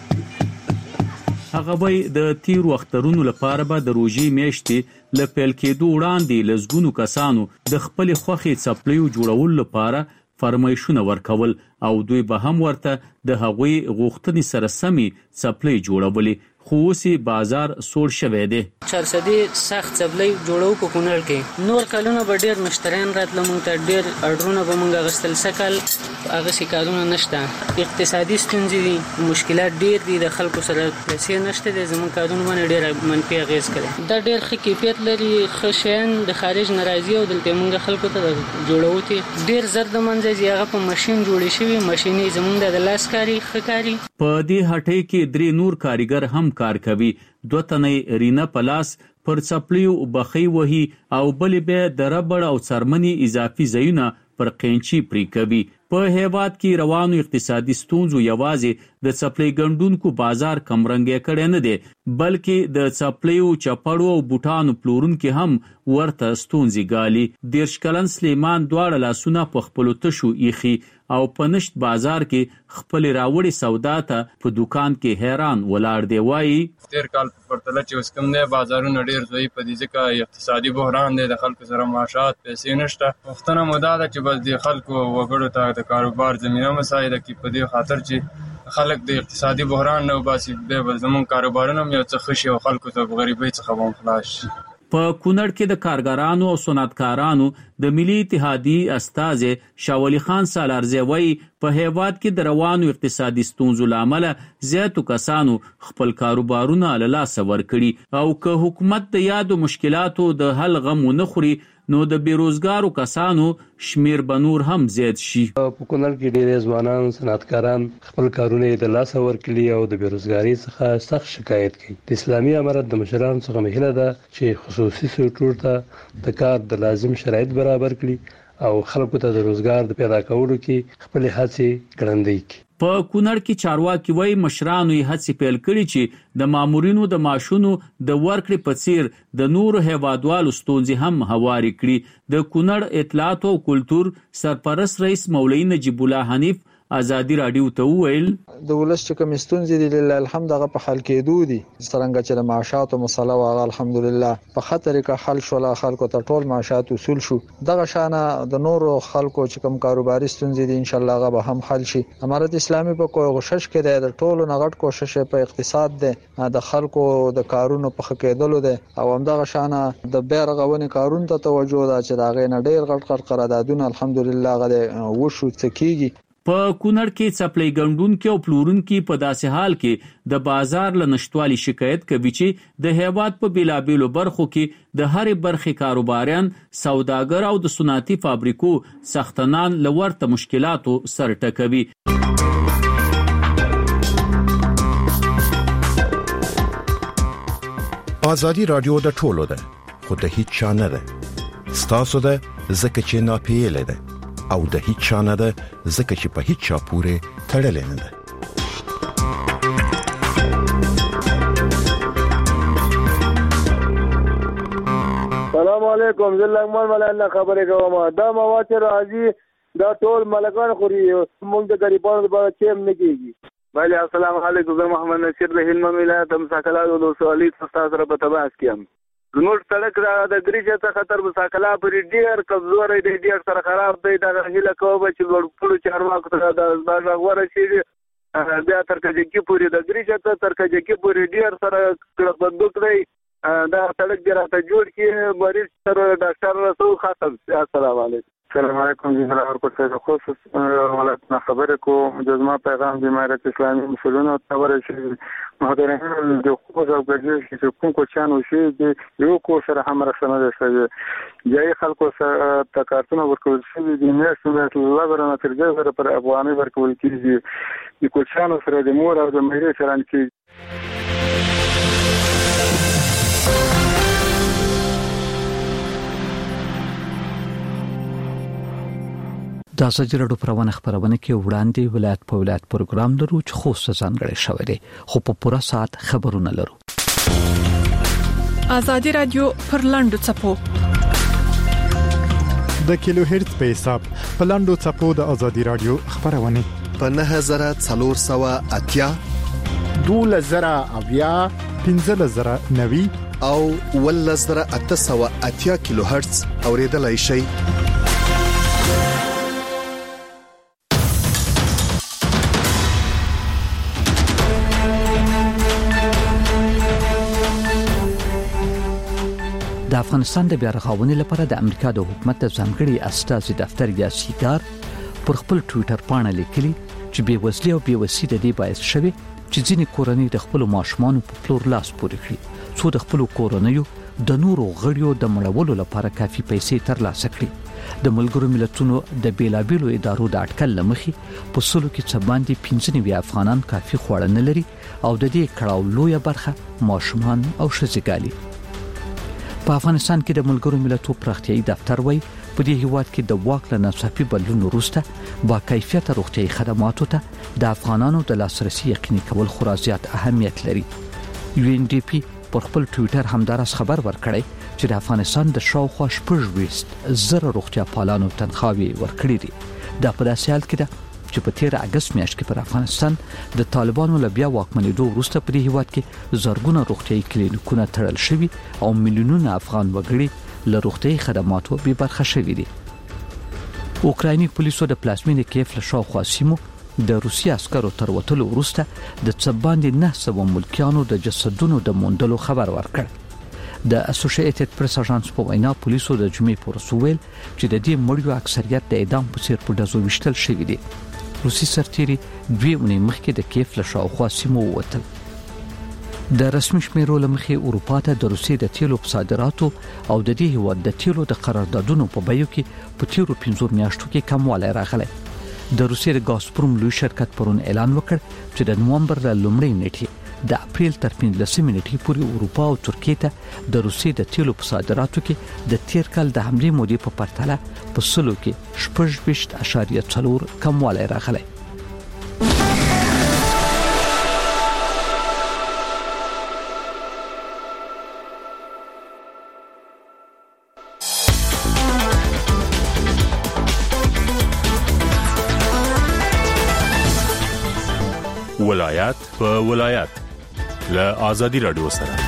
هغه وایي د تیرو اخترونو لپاره به د روژې میاشتې له پیل کېدو وړاندې لسګونو کسانو د خپلې خوښې څپلیو جوړولو لپاره فرمایشونه ورکول او دوی به هم ورته د هغوی غوښتنې سره سمې څپلۍ جوړولې، خو اوس بازار سوړ شوی دی. چارسدي سخت څپلۍ جوړو په کونړ کې نور کلونه به ډېر مشتریان راتله، موږ ته ډېر اډرونه به موږ اخیستل. سږکال هغسې کارونه نشته، اقتصادي ستونزې دي، مشکلات ډېر دي، د خلکو سره پیسې نشته دی، زموږ کارونه باندې ډېر منفي اغېز کوي. دا ډېر ښه کیفیت لري، ښه شیان د خارج نه راځي او دلته موږ خلکو ته جوړو ته ډېر زر د منځه ځي. هغه په ماشین جوړې شوي، ماشینې زموږ د لاس کاري ښه کاري. په دې هټۍ کې درې نور کاریګر هم کار کوي. دوه تنې رینا پلاس پر څپلیو بخۍ وهي او بلې به د ربړ او څرمنې اضافي ځایونه پر قینچي پرې کوي. په هیواد کې روانو اقتصادي ستونزو یوازې د څپلۍ ګنډونکو بازار کمرنګی کړی نه دی، بلکې د څپلیو چپړو او بوټانو پلورونکي هم ورته ستونزې ګالي. دېرش کلن سلیمان دواړه لاسونه په خپلو تشو ایښي او په نشت بازار کې خپلې راوړې سودا ته په دوکان کې حیران ولاړ دی. وایي تېر کال په پرتله چې اوس کوم دی بازارونه ډېر ضعیف دي، ځکه اقتصادي بحران دی، د خلکو سره معاشات پیسې نشته. پوښتنه مو دا ده چې بس د خلکو وګړو ته د کاروبار زمینه مساعده کړي، په دې خاطر چې خلک د اقتصادي بحران نه وباسي، بیا به زموږ کاروبارونه هم یو څه ښه شي او خلکو ته په غریبۍ څخه به هم خلاص شي. په کونړ کې د کارګرانو او صنعتکارانو د ملي اتحادیې استازی شاولي خان سالارزی وایي په هیواد کې د روانو اقتصادي ستونزو له امله زیاتو کسانو خپل کاروبارونه له لاسه ورکړي او که حکومت د یادو مشکلاتو د حل غم ونه خوري نو د بیروزګارو کسانو شمیر به نور هم زیات شي. په کونړ کې ډېر ځوانان صنعتکاران خپل کارونه د لاسه ورکړي او د بیروزګارۍ څخه سخت شکایت کوي. د اسلامي امارت د مشرانو څخه مهیله ده چې خصوصي سکتور ته د کار د لازم شرایط برابر کړي او خلکو ته د روزګار د پیدا کولو کې خپل هڅې ګړندۍ کړي. په کونړ کې چارواکي وایي مشرانو یې هڅې پیل کړي چې د مامورینو د معاشونو د ورکړې په څیر د نورو هیوادوالو ستونزې هم هوارې کړي. د کونړ اطلاعات او کلتور سرپرست رئیس مولوي نجیب الله حنیف ازادي راډیو ته وویل د ولس چې کوم ستونزې دي لله الحمد هغه په حل کېدو دي، څرنګه چې د معاشاتو مسله واغه الحمدلله په خطر کې حل شو، خلکو ته ټول معاشات وصول شو. دغه شانه د نورو خلکو چې کوم کاروباري ستونزې دي ان شاء الله هغه به هم حل شي. امارت اسلامي په کوشش کې د ټولو نغټ کوشش په اقتصاد ده، د خلکو د کارونو په خکېدلو ده او هم دغه شانه د بیرغونې کارونو ته توجه ده چې دا غي نه ډېر غټ غټ قراردادونه الحمدلله هغه وشو څکیږي. په کونړ کې څپلۍ ګنډونکي او پلورونکي په داسې حال کې د بازار له نشټوالي شکایت کوي چې د هیواد په بیلابیلو برخو کې د هرې برخې کاروباریان، سوداګر او د صنعتي فابریکو څښتنان له ورته مشکلاتو سر ټکوي. ازادي راډیو د ټولو ده خو د هیڅ چا نه ده، ستاسو ده ځکه چې ناپیېله ده او د هیڅ چا نه ده ځکه چې په هیڅ چا پورې تړلې نه ده. سلام علیکم، زه لغمان ملنه خبرې کوم. دا مواد راځي دا ټول ملکان خوري، موږ د غریبانو لپاره چیم نه کیږي. بله السلام علیکم، زه محمد نصیر د هلمند ولایت د مساکلاتو د سوالي تاسو سره په تباس کیم. زموږ سړک را د دریجه څخه تر مساکلا پورې ډېر کمزوری دی، ډېر سره خراب دی. دا هیله کوم چې لوړپوړو چارواکو ته دا غږ ورسېږي، بیا تر کجکي پورې د دریجه ته تر کجکي پورې ډېر سره بندوق دی. دا سړک دې راته جوړ کړي، مریض سره ډاکټر رسو ختم. السلام علیکم. السلام علیکم جی برابر پر سے خصوص ولاتنا خبر کو جزما پیغام دی امارت اسلامی مسلمانوں خبر شي محترمین جو خو او ګرځي چې کوم کو چانو شي دی یو کو سره هم رسنه ده جای خلکو سره تکارتونه ورکول شي د میاشتو الله برنه تر دې سره پر افغاني ورکول کیږي د کو چانو سره د مور او د مېرې سره کې د ازادي راډیو پروانه خبرونه کې وړاندې ولایت په ولایت پروګرام لرو چې خوست ځانګړی شوی دی خو په پوره ساعت خبرونه لرو. ازادي راډیو پر لاندو چپو د کیلو هرتز په حساب په لاندو چپو د ازادي راډیو خبرونه په نه هزار څلور سوه اتیا دوه زره اویا پنځه زره نوي او ول زره اته سوه اتیا کیلو هرتز اوریدلای شئ. د افغانستان د بیا رغونې لپاره د امریکا د حکومت د ځانګړي استازي دفتر یا سیګار پر خپل ټوئیټر باندې لیکلي چې بې وزلي او بې وسي د دې باعث شوي چې ځینې کورنۍ د خپل ماشومان په پلور لاس پورې کړي څو د خپل کورنۍ د نورو غړیو د مړولو لپاره کافي پیسې ترلاسه کړي. د ملګرو ملتونو د بیلابیلو ادارو د اټکل لمخې په سلو کې څه باندې پنځه نوي افغانان کافي خواړه نه لري او د دې کړهو لویه برخه ماشومان او ښځې. په افغانستان کې د ملګرو ملتونو پراختیايي دفتر وایي په دې هیواد کې د واک له ناڅاپي بدلون وروسته با کیفیت روغتیايي خدماتو ته د افغانانو د لاسرسي یقیني کول خورا زیات اهمیت لري. یو ان ډي پی پر خپل ټوئیټر همدارس خبر ورکړی چې د افغانستان د شاوخوا شپږ زره روغتیا پالانو تنخواوي ورکړي دي. دا په داسې حال کې ده چې په تیر اگست میاشت کې پر افغانستان د طالبانو له بیا واکمنېدو وروسته په دې هیواد کې زرګونه روغتیايي کلینیکونه تړل شوي او میلیونونه افغان وګړي له روغتیايي خدماتو بې برخه شوي دي. اوکرایني پولیسو د پلازمینې کیف له شاوخوا سیمو د روسي عسکرو تر وتلو وروسته د څه باندې نه سوه ملکیانو د جسدونو د موندلو خبر ورکړ. د اسوسییټډ پریس اژانس په وینا پولیسو د جمعې پر وسویل چې د دې مړیو اکثریت د اعدام په څیر په ډزو وشتل شوی دي. روسي سرتيري دوی اونۍ مخکې د کیف له شاوخوا سیمو ووتل. د رسمي شمیرو له مخې اروپا ته د روسي د تیلو په صادراتو او د دې هیواد د تیلو د قراردادونو په بیو کې په تیرو پنځو میاشتو کې کموالی راغلی. د روسي د ګازپروم لوی شرکت پرون اعلان وکړ چې د نومبر له لومړۍ نیټې د اپریل تر پنځلسمې نیټې پورې اروپا او ترکیې ته د روسي د تیلو په صادراتو کې د تیر کال د همدې مودې په پرتله په سلو کې شپږ ویشت اعشاریه څلور کموالی راغلی. ولایت په ولایت له ازادي راډیو سره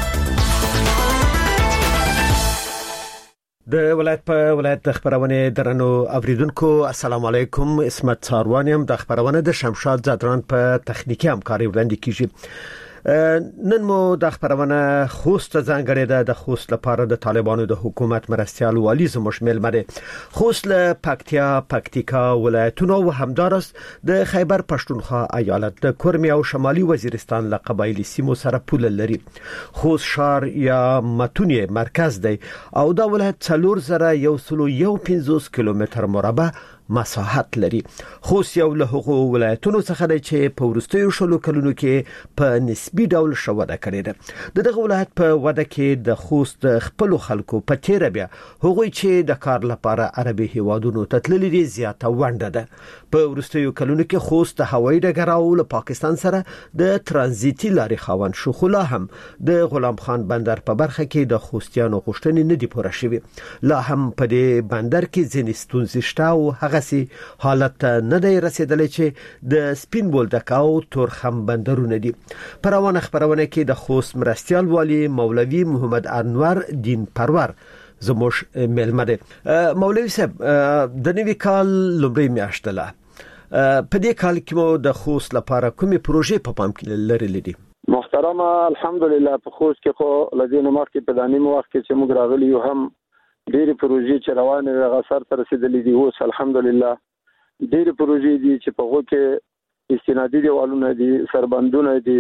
د ولایت په ولایت خبرونه درنو اوریدونکو السلام علیکم. اسمت څاروانیم د خبرونه د شمشاد زادران په تخنیکی همکاري وړاندې کیږي. نن مو د خبرونه خوست ځانګړی ده. د خوست لپاره د طالبانو د حکومت مرستيال والی زموږ ملمره خوست له پکتیا پکتیکا ولایتونو او همدارس د خیبر پښتونخوا ایالت د کورمي او شمالي وزیرستان له قبایلی سیمو سره پوله لري. خوست شهر یا متونی مرکز دی او د ولایت څلور زره یو سلو یو پنځوس کیلومتر مربع مساحت لري. خوست یو له هغو ولایتونو څخه دی چې په ورستیو شلو کلونو کې په نسبی ډول شوده کړې ده. د دغه ولایت په وده کې د خوست خپل خلکو په تیر بیا هغوی چې د کار لپاره عربي هیوادونو ته تللي دي زیاته ونده ده. په ورستیو کلونو کې خوست د هوایي ډګر او له پاکستان سره د ترانزیتي لارې خاوند شو، خو لا هم د غلام خان بندر په برخه کې د خوستیانو غوښتنې نه دي پوره شوي. لا هم په دې بندر کې ځینې ستونزې شته او هغه سي حالت نه دی رسیدلی چې د سپین بولدک او تورخم بندرونه دي. پر روانه خبرونه کې د خوست مرستيال والی مولوی محمد انور دین پرور زموږ ملمه دی. مولوی صاحب د نوي کال لومړی میاشت ده، په دې کال کې مو د خوست لپاره کومې پروژې په پام کې لرلې دي؟ محترمه الحمدلله په خوست کې خو لدین مخکې په دانیم وخت کې چې موږ راغلي یو هم ډېری پروژې چې روانې وي هغه سر ته رسېدلې دي. اوس الحمدلله ډېری پروژې دي چې په هغو کې استنادي دیوالونه دي، سربندونه دي.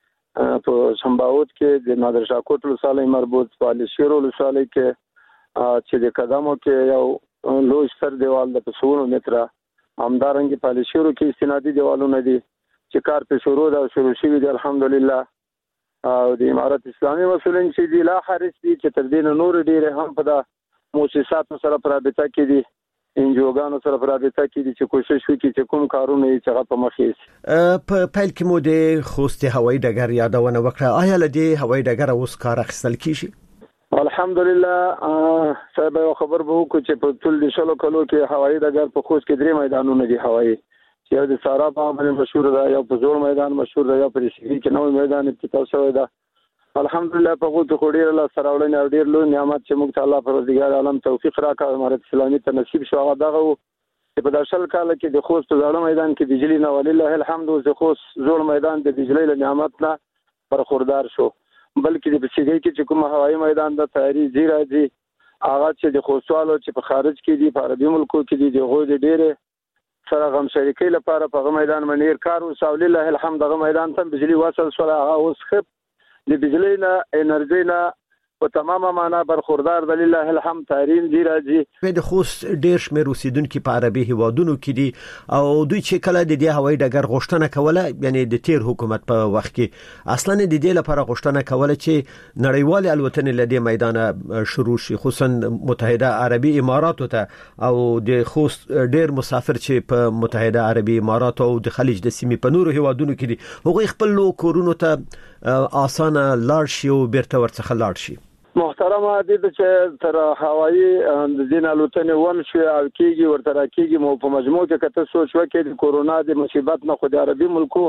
په سمباوت کې د نادر شاه کوټ ولسوالۍ مربوط، په علي ولسوالۍ کې چې د قدمو کې یو لوی ستر دیوال د په سونو متره، همدارنګه په علي کې استنادي دیوالونه دي چې کار په شروع ده او شروع شوي دي الحمدلله. او د امارت اسلامي مسؤلین چې دي لا حرص دي چې تر دې نور ډېر هم په د مؤسساتو سره په رابطه کې دي انجوګانو سره په رابطه کې دي چې کوشش وکړي چې کوم کارونه یې چې په مخ یې په پیل کې مو د خوست هوایي ډګر یادونه وکړه. آیا له دې هوایي ډګر اوس کار اخیستل کیږي؟ الحمدلله صاحب یو خبر به وکړو چې په ټول د شلو کلو کې هوایي ډګر په خوست کې درې میدانونه دي هوایي، چې د سارا باندې مشهور ده، یو په زوړ میدان مشهور ده، یو په ریشګي کې نوې میدان افتتاح شوی ده. الحمدلله په غوته خوري له سراولنه او ډیر لوی نعمت چې موږ ته الله پروردګار عالم توفیق راکړ امارت اسلامي ته نصیب شو. هغه دغه چې په داشل کال کې د خوست زړه میدان کې بجلی نه ولله الحمد او د خوست زوړ میدان د بجلی له نعمت نه برخوردار شو. بلکې د بسیګي کې چې کوم هوایي میدان د تیاری زیرا دي هغه چې د خوستوالو چې په خارج کې دي په عربي ملکو کې دي د غوډ ډیره سره غم شریکي لپاره په میدان منیر کار او ساولله الحمد دغه میدان ته بجلی وصل شو. هغه اوس خپ د بجلی نه انرژي نه په تمامه معنا برخوردار د لله الحمد تارین دی راځي. په د خوست ډیر شمیر اوسیدونکو په عربي هوادونو کې دي او دوی چې کله د دې هوایي ډګر غوښتنه کوله، یعنی د تیر حکومت په وخت کې اصلا د دې لپاره غوښتنه کوله چې نړیوال الوتنې لدې میدان شروع شي، خصوصا متحده عربي اماراتو ته، او د خوست ډیر مسافر چې په متحده عربي اماراتو او د خلیج د سیمې په نورو هوادونو کې دي هغوی خپل کورونو ته آسانه لاړ شي او بیرته ورڅخه لاړ شي. محترم عادت چې تر هوایي د دین الوتنې ون شو او کېږي ورته کېږي مو په مجموع کې کته سوچ وکړي د کورونا د مصیبت نه خو د عربي ملکو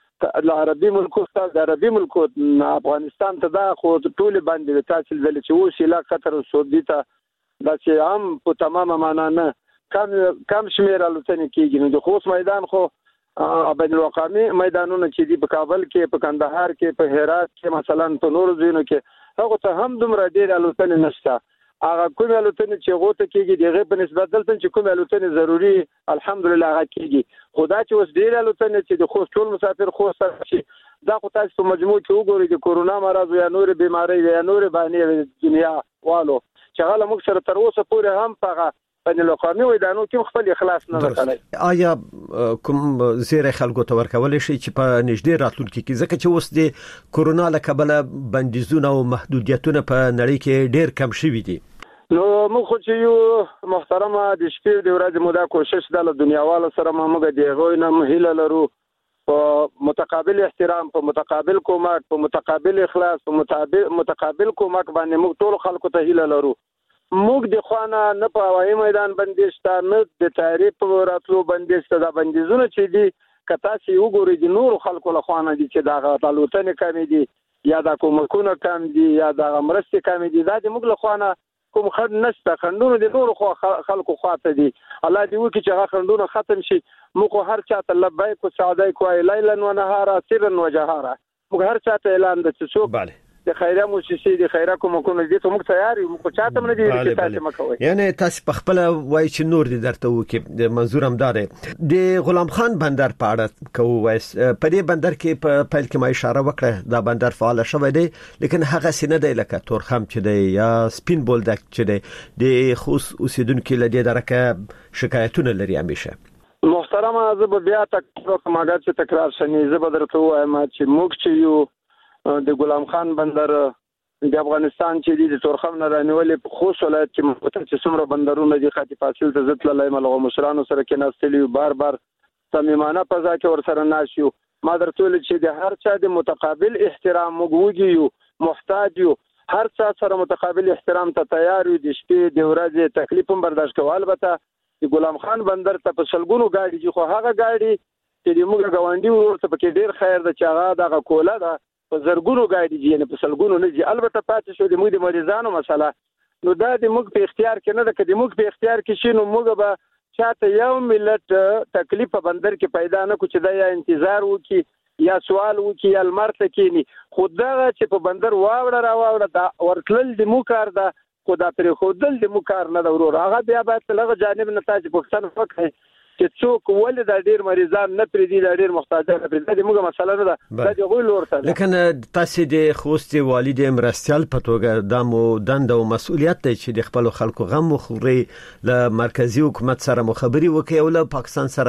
د عربي ملکو د عربي ملکو افغانستان ته دا خو ټول باندې تاسو ځل چې وسیله قطر او سعودي ته دا چې هم په تمامه معنا نه کم کم شمیر الوتنې کېږي. نو د خوست میدان خو بین الاقوامي میدانونه چې دی په کابل کې په کندهار کې په هرات کې مثلا په نورو ځایونو کې هغه ته هم دومره ډیر الوتنې نشته. هغه کوم الوتنې چې غوته کېږي دغه په نسبت دلته چې کوم الوتنې ضروری الحمدلله هغه کېږي. خدا چې اوس ډیر الوتنې چې د خوست ټول مسافر خوست شي دا خو تاسو په مجموع کې وګورئ د کورونا مرض یا نور بیماری یا نور باندې دنیا والو چې هغه موږ سره تر اوسه پورې هم په بین الاقوامي میدانو کې خپل اخلاص نه وکړي. آیا کوم زیره خلکو ته ورکول شي چې په نږدې راتلونکي کې ځکه چې اوس د کورونا له کبله بندیزونه او محدودیتونه په نړۍ کې ډیر کم شوي دي؟ نو موږ خو چې یو محترمه د شپې د ورځې مودا کوشش د دنیاوالو سره موږ د غوی نه مهیله لرو په متقابل احترام، په متقابل کومک، په متقابل اخلاص، په متقابل کومک باندې موږ ټول خلکو ته هیله لرو. موږ د خوانه نه په هوایي میدان باندې شته نه د تعریف په راتلو باندې شته. دا بندیزونه چې دي کتا چې وګورئ د نور خلکو له خوانه دي چې دا غلطونه کم دي یا دا کومکونه کم دي یا دا مرستې کم دي، دا د موږ له خوانه کوم خند نشته. خندونه د نور خلکو خواته دي. الله دې وکړي چې هغه خندونه ختم شي. موږ هر چاته لبیک او سعدیک وای لیلا و نهارا سرا و جهارا. موږ هر چاته اعلان د څوک bale د خیره موسسې د خیره کومکونه دي ته موږ تیار یو. موږ چاته نه دي چې تاسو مکوئ، یعنی تاسو په خپل وای چې نور دي درته وکي. د منظور هم دار د غلام خان بندر په اړه کوو وایس په دې بندر کې په پیل کې ما اشاره وکړه دا بندر فعال شوی دی، لیکن هغه سینه دی لکه تورخم چې دی یا سپین بولدک چې دی د خوست اوسیدونکو لدی درکه شکایتونه لري همیشه. محترمه زه به بیا تکرار کوم اگر چې تکرار شنی زه به درته وایم چې موږ چې یو د غلام خان بندر د افغانستان چې د تورخم نه رانیولې په خوست ولایت کې مخته چې څومره بندرونه دي خاطی فاصل ته ځت لای ملغه مشرانو سره کې ناستلی بار بار صمیمانه فضا کې ور سره ناشیو. ما درته ویل چې د هر چا د متقابل احترام موږ محتاج یو، هر چا سره متقابل احترام ته تیار یو. د شپې د ورځې تکلیف هم برداشت کول. البته د غلام خان بندر ته په سلګونو گاډي دي، خو هغه گاډي چې د موږ غونډي ورته پکې ډیر خیر د چاغه دغه کوله ده په زرګونو گاډي دي نه په سلګونو نه دي. البته پاتې شو د موږ د مریضانو مسله. نو دا د موږ په اختیار کې نه ده. کله موږ په اختیار کې شي نو موږ به چاته یو ملت تکلیف په بندر کې پیدا نه کو چې دا یا انتظار وکي یا سوال وکي یا المرته کینی. خدای چې په بندر واوړه را واوړه دا ورتلل د مو کار ده، خدای پر خودل د مو کار نه ورور. هغه بیا باید لغه جانب نه تاج پاکستان وکړي چې څوک ولې دا ډیر مریضان نه پریدي، دا ډیر محتاجان نه پریدي. موږ مسله نه ده دا د غوی لور ته. لیکن تاسو د خوست والد مرستيال په توګه د مو دند او مسؤلیت دی چې د خپل خلکو غم مخوري له مرکزی حکومت سره مخابري وکړي او له پاکستان سره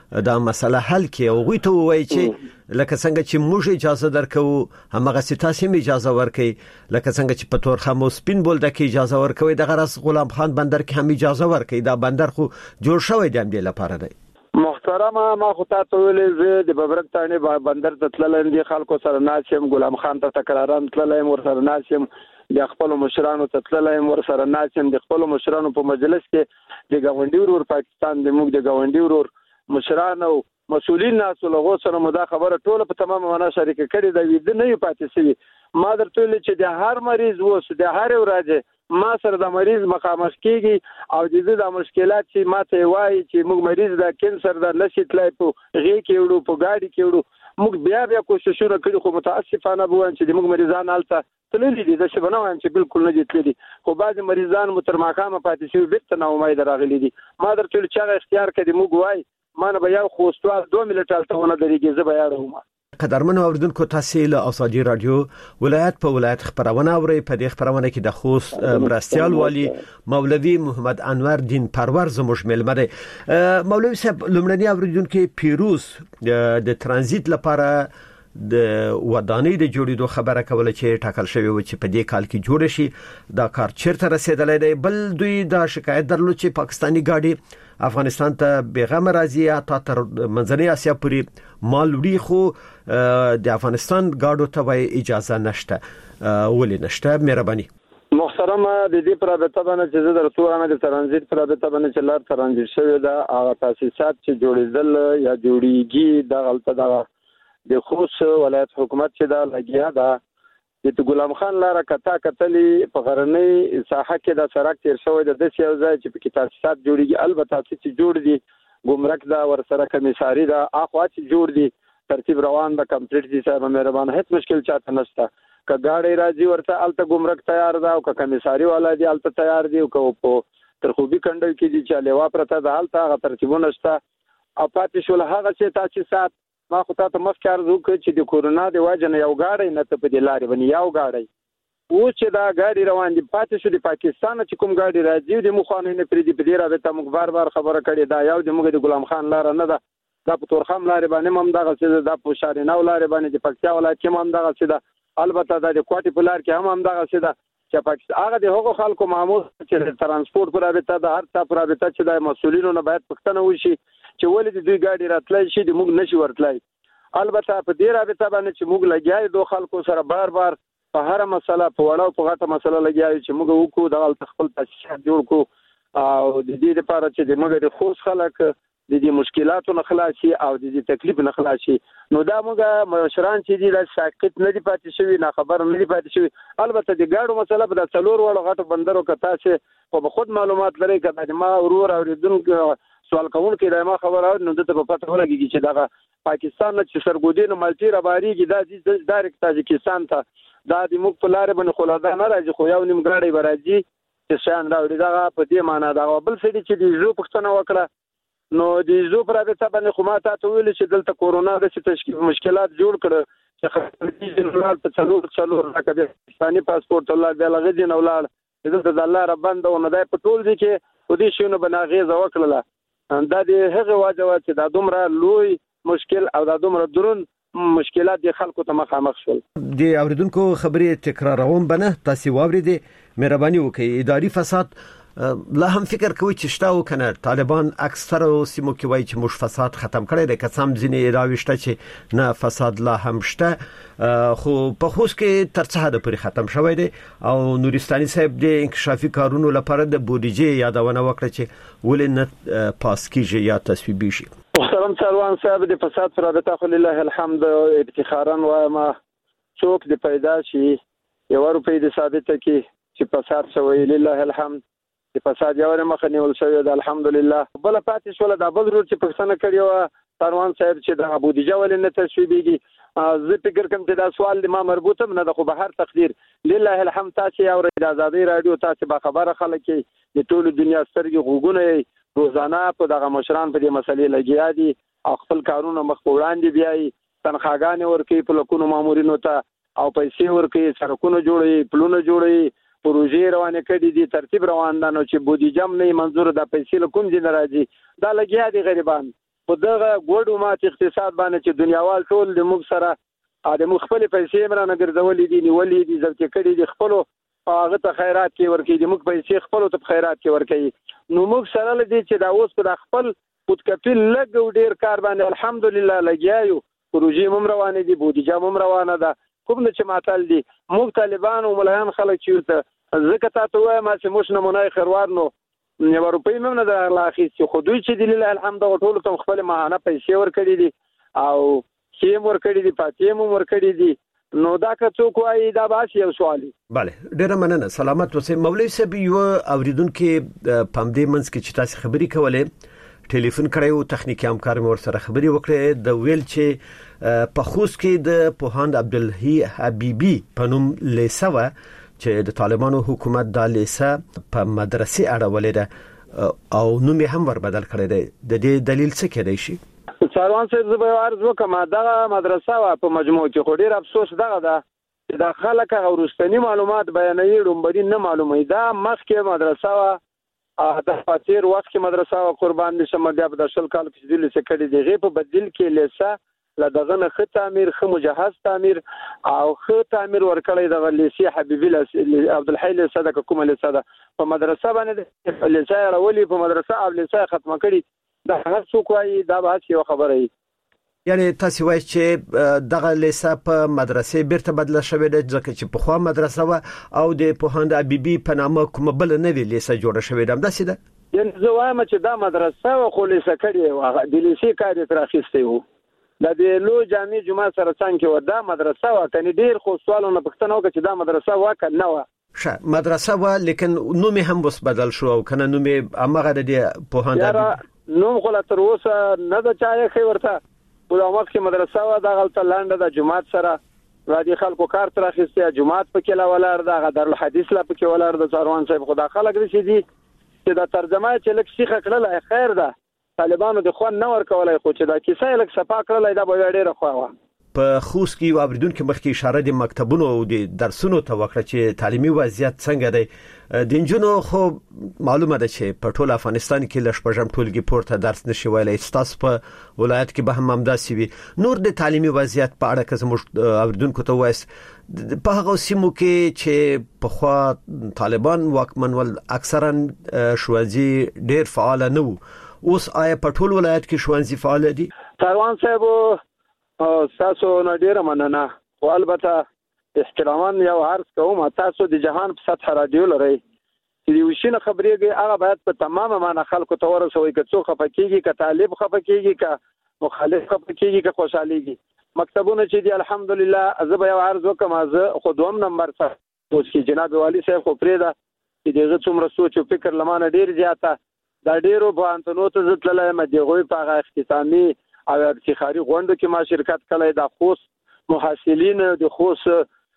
دا مسله حل کړي او غوي ته وایي چې لکه څنګه چې موږ اجازه درکو همغه ستاسو اجازه ورکړي لکه څنګه چې په تورخم او سپین بولده کې اجازه ورکوي د غرس غلام خان بندر کې هم اجازه ورکړي دا بندر خو جوړ شوی دی هم دی لپاره دی محترمه ما خو تاسو ویلې زه د ببرک تانه بندر ته تلل دي خلکو سره ناسم غلام خان ته تکرارن تلل ور سره ناسم د خپل مشرانو ته تلل ور سره ناسم د خپل مشرانو په مجلس کې د گاونډي ورور پاکستان د موږ د گاونډي ورور مشرانو مسؤلین ناسو له سره مو دا خبره ټوله په تمامه معنا شریک کړي دا وید نه یو پاتې سوي ما درته ویل چې د هر مریض وس د هر ورځ ما سره د مریض مخامخ کیږي او د دې د مشکلات چې ما ته وایي چې موږ مریض د کینسر د نشیتلای په غي کې وړو په گاډي کې وړو موږ بیا بیا کوششونه کړو خو متاسفانه بوون چې د موږ مریضان حالت تللی دي د څه بنو چې بالکل نه دي تللی خو بعض مریضان مترماقامه پاتې شوی بیت نه امید راغلي دي ما درته ویل چې اختیار کړي موږ وای مانه به یو خوستوال دوه ملټال ته ونه درېږي زه به یاړم قدرمن اوردونکو تاسو له ازادي رادیو ولایت په ولایت خبرونه اوري په دې خبرونه کې د خوست مرستيال والی مولوی محمد انور دین پرور زموږ ملمه دی مولوی صاحب لمړنی اوردونکو پیروز د ترانزیت لپاره د ودانۍ د جوړېدو خبره کوله چې ټاکل شوی و چې په دې کال کې جوړ شي دا کار چیرته رسیدلی دی بل دوی دا شکایت درلود چې پاکستانی گاډي افغانستان ته بیغمه راځي تا تر منځنۍ اسیا پورې مال وړي خو د افغانستان گاډو ته اجازه نشته ولې نشته مهرباني محترمه د دې پرابطه باندې چې د تورانه د ترانزیت پرابطه باندې چې لار ترانزیت شوی دا هغه تاسیسات چې جوړېدل یا جوړیږي دا غلطه ده د خوست ولایت حکومت چې دا لګیا دا د غلام خان لاره کتا کتلې په غرنۍ ساحه کې د سړک تیر شوی د دې یو ځای چې په کې تاسیسات جوړیږي البته چې جوړ دي ګمرک دا ور سره کمیساري دا اخوا چې جوړ دي ترتیب روان د کمپلیټ دي صاحب مهربان هیڅ مشکل چاته نشته ک گاډي راځي ورته الته ګمرک تیار دا او ک کمیساري والا دي الته تیار دي او په ترخوبي کنډل کې دي چې لیوا پرته د الته غ ترتیبونه شته او پاتې شول هغه چې تاسیسات ما خو ته مخکار وکړ چې د کورونا د واجنه یو گاډي نه ته په دې لارې باندې یو گاډي او چې دا گاډي روان دي پاتې شو د پاکستان چې کوم گاډي راځي د مخانه نه پریدي په دې راځي ته موږ بار بار خبره کړې دا یو د موږ د غلام خان لار نه ده دا په تورخم لارې باندې هم دغه څه دا په شارینو لارې باندې د پکتیا ولایت کې هم دغه څه ده البته د کوټي په لار کې هم هم دغه څه ده چې پاکستان هغه د هغو خلکو معمول چې ترانسپورت پر رابطه د هر څه پر رابطه چې د مسولینو نه باید پښتنه وشي چې ولې د دوی گاډي راتلای شي د موږ نشي ورتلای البته په دې رابطه باندې چې موږ لګیای دوه خلکو سره بار بار په هر مسله په وړو په غټه مسله لګیای چې موږ وکړو د خپل تاسیسات جوړ کو او د دې لپاره چې د موږ د خوش خلک د دې مشکلاتو نه خلاصي او د دې تکلیف نه خلاصي نو دا موږ مشران چې دي د ساکت نه دي پاتې شوی نه خبر نه دي پاتې شوی البته د ګاډو مسله په څلور وړو غټو بندرو کتا چې په خود معلومات لري کله ما ورور اوریدونکو سوال کوم کې دا ما خبره نو د په پته ولګي چې دا پاکستان نه چې سرګودین مالټي رباريږي دا د ډایرکټ تاجکستان ته دا د موږ په لار باندې خلاصه نه راځي خو یو نیم ګاډي برازي چې شان راوړي دا په دې معنا دا بل څه دي چې د زو پښتنه وکړه نو د زو پر به تبه خو ما ته ویل چې دلته کورونا د تشکیل مشکلات جوړ کړ چې خپل جنرال په څلور څلور راکبه پاکستاني پاسپورت الله بیا لغدي نه ولال دلته د الله ربند او نه د پټول دي چې ودي شنو بناغیزه وکړه دا د هغه واجب چې دا دومره لوی مشکل او دا دومره درون مشکلات د خلکو ته مخامخ شول د اوریدونکو خبرې تکراروم بنه تاسو واوریدي مهرباني وکړئ اداري فساد لا هم فکر کوي چې شتاو کنه طالبان اکثر سیمو کې وایي چې موږ فساد ختم کړی دی که سم ځینې راوښته چې نه فساد لا هم شته خو په خوست کې تر څه حد پورې ختم شوی دی او نورستاني صاحب د انکشافي کارونو لپاره د بودیجې یادونه وکړه چې ولې نه پاس کیږي یا تصویب شي محترم سروان صاحب د فساد پر رابطه خو لله الحمد افتخارا و ما څوک د پیدا شي یو روپۍ د ثابته کې چې فساد شوی لله الحمد د فساد یو مخه نیول شوی د الحمدلله بل پاتې شول د بل روټ چې پښتنه کړیو سروان صاحب چې د بودیجه ولې نه تصویبېږي زه فکر کوم چې دا سوال ما مربوطه نه د خو به هر تقدیر لله الحمد تاسو او د ازادي رادیو تاسو با خبره خلک د ټول دنیا سترګې غوګونه روزانه په دغه مشران په دې مسلې لګیا دي او خپل کارونه مخ وړاندې بیاي تنخواګانې ورکې په لکونو مامورینو ته او پیسې ورکې سړکونه جوړي پلونه جوړي پروژې روانه کړي دي ترتیب روان ده نو چې بودیجه نه منظور ده پیسې کوم دي ناراضي دا لګیا دي غریبان په دغه ګوډو مات اقتصاد باندې چې دنیاوال ټول د موږ سره د مخفل پیسې مرانه ګرځولې دي نیولې دي ځکه کړي دي خپل هغه ته خیرات کې ورکې دي موږ پیسې خپل ته خیرات کې ورکې نو موږ سره لدی چې دا اوس په خپل خودکفیل لګ ډیر کار باندې الحمدلله لګیایو پروژې مم روانه دي بودیجه مم روانه ده کوم چې ماتل دي موږ طالبان او ملایان خلک چیرته زکه تاسو وایم چې موږ نمونه خروار نو یو روپۍ مم نه د اخلاقي چې خو دوی چې دلیل الحمد ټول ته خپل ماهانه پیسې ورکړي دي او سیم ورکړي دي پاتې مم ورکړي دي نو دا که څوک وایي دا باس یو سوالي bale ډیره مننه سلامت اوسئ مولوي صاحب یو اوریدونکو پام دې منځ کې چې تاسو خبري کولې ټلیفون کړیو تخنیکی همکار مور سره خبري وکړه د ویل چې په خوست کې د پوهاند عبدالحی حبیبی په نوم لیسه چې د طالبانو حکومت د لیسه په مدرسې اړولې ده او نوم یې هم ور بدل کړی دی د دې دلیل څه کېدای شي ساروان صاحب زه به عرض وکم دا مدرسه وا په مجموع کې خو ډیر افسوس دغه ده چې د خلک غوړستنی معلومات بیانوي ډومبري نه معلومه دا مخکې مدرسه وا د فاتیر وخت کې مدرسه وا قربان نشم بیا په دشل کال کې دل څه کړي دی غي په بدل کې لیسه لا دغه نه خ تعمیر خ مجهز تعمیر او خ تعمیر ورکړی د لیسه حبیبی عبدالحی لیسه د کومه لیسه ده په مدرسه باندې لیسه راولي په مدرسه او لیسه ختمه کړي دا هر څوک وايي دا به یو خبره وي یعنی تاسو وایي چې دغه لیسه په مدرسې بیرته بدله شوې ده ځکه چې په خوا مدرسه و او د پوهاند حبیبی په نامه کوم بل نه وی لیسه جوړه شوې ده داسې ده یعنی زه وایم چې دا مدرسه و خو لیسه کړي و د لیسې کار تر اخیسته و د دې لو جامع جمعه سره څنګه و دا مدرسه و کني ډیر خو سوالونه پښتنه وکړي چې دا مدرسه و کنه و شه مدرسه و لیکن نوم هم بس بدل شو او کنه نوم هغه د پوهاند حبیبی نوم خو لا تر اوسه نه د چا یې خې ورته په دغه کې مدرسه و د غلطه لاندې د جماعت سره را دي خلکو کار تر اخیسته جماعت په کې لا ولر د دارالحدیث لا په کې ولر د ساروان صاحب خدا خلک رسي دي چې د ترجمه چې لک شيخ کړل خیر ده طالبانو د خو نه ور کولای خو چې دا کیسه لک صفا کړل دا به ډیره خو و په خوست کې اوریدونکو مخکې اشاره د مکتبونو او د درسونو ته وکړه چې تعلیمي وضعیت څنګه دی د انجونو خو معلومه ده چې په ټول افغانستان کې لږ پرجم ټولګي پورته درس نشي ویلای تاسو په ولایت کې به هم همداسي وي نور د تعلیمي وضعیت په اړه که زموږ اوریدونکو ته وایي په هغه سیمو کې چې په خوا طالبان واکمن ول اکثرا شوازي ډیر فعال نه وو اوس آیا په ټول ولایت کې شوازي فعال دي ساروان صاحب او تاسو نه ډیره مننه خو البته احترامان یو عرض کوم تاسو د جهان په سطح رادیو لري چې یو شي نه خبرېږي هغه باید په تمامه معنا خلکو ته ورسوي که څوک خپکیږي که طالب خپکیږي که مخالف خپکیږي که خوشاليږي مکتبونه چې دی الحمدلله زه به یو عرض وکم زه خو دوم نمبر سره اوس کې جناب والی صاحب خو پرېدا چې دغه څومره سوچ او فکر لمانه ډیر زیاته دا ډیرو په انتونو ته ځتلای مدیغوي په اختتامي او افتخاري غونډه کې ما شرکت کړی د خوست محصلین د خوست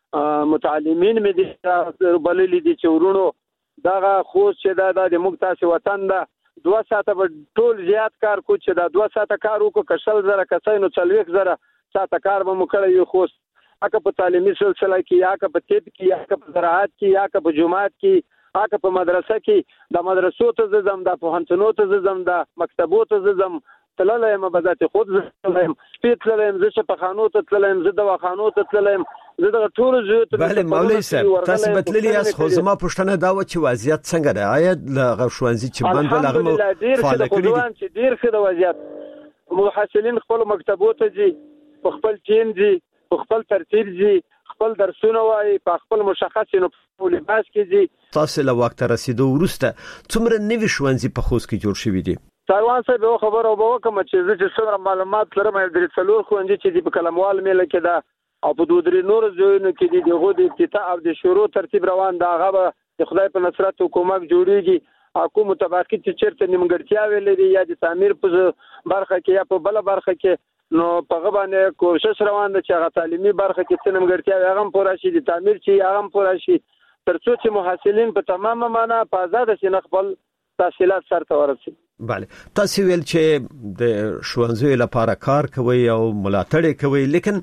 متعلمین مې د بللې دي چې ورونو دغه خوست چې دا د مقتصي وطن ده دوه ساعته په ټول زیات کار کو چې دا دوه ساعته کار وکړو کشل زره کسینو څلويخ زره ساعته کار به مو کړی یو خوست اګه په تعلیمي سلسله کې یا که په طب کې یا که په زراعت کې یا که په جماعت کې اګه په مدرسه کې د مدرسو ته زم د پوهنتونو ته زم د مکتبو ته زم تللایم بذات خود زلم سپیتلم زه په خانو ته تللایم زه د خانو ته تللایم زه د ټول زه ته بله مولوی صاحب تاسو بتللی اس خو زما پښتنه دا و چې وضعیت څنګه ده آیا لغه شوانزي چې بند لغه فعال کړی دي چې ډیر ښه د وضعیت محصلین خپل مکتبو ته دي خپل ټیم دي خپل ترتیب دي خپل درسونه وای په خپل مشخص نو په لباس کې دي تاسو له وخت رسیدو ورسته څومره نوي شوانزي په خوست کې جوړ شوی دي ساروان صاحب یو خبر او به کوم چې زه چې څومره معلومات لرم د څلور خوندې چې د کلموال مل کې دا او په دوه درې نور ځایونو کې د دغه د افتتاح او د شروع ترتیب روان دا هغه د خدای په نصرت حکومت جوړیږي حکومت متباقی چې چیرته نیمګړتیا ویلې یا د تعمیر په برخه کې یا په بل برخه کې نو په غبانه کوشش روان ده چې هغه تعلیمي برخه کې څه نیمګړتیا هغه پوره شي د تعمیر چې هغه پوره شي ترڅو چې محصلین په تمامه معنا په آزاد شي خپل تحصیلات سره ورسي بله تاسو ویل چې د شوانزي لپاره کار کوي او ملاتړ کوي لیکن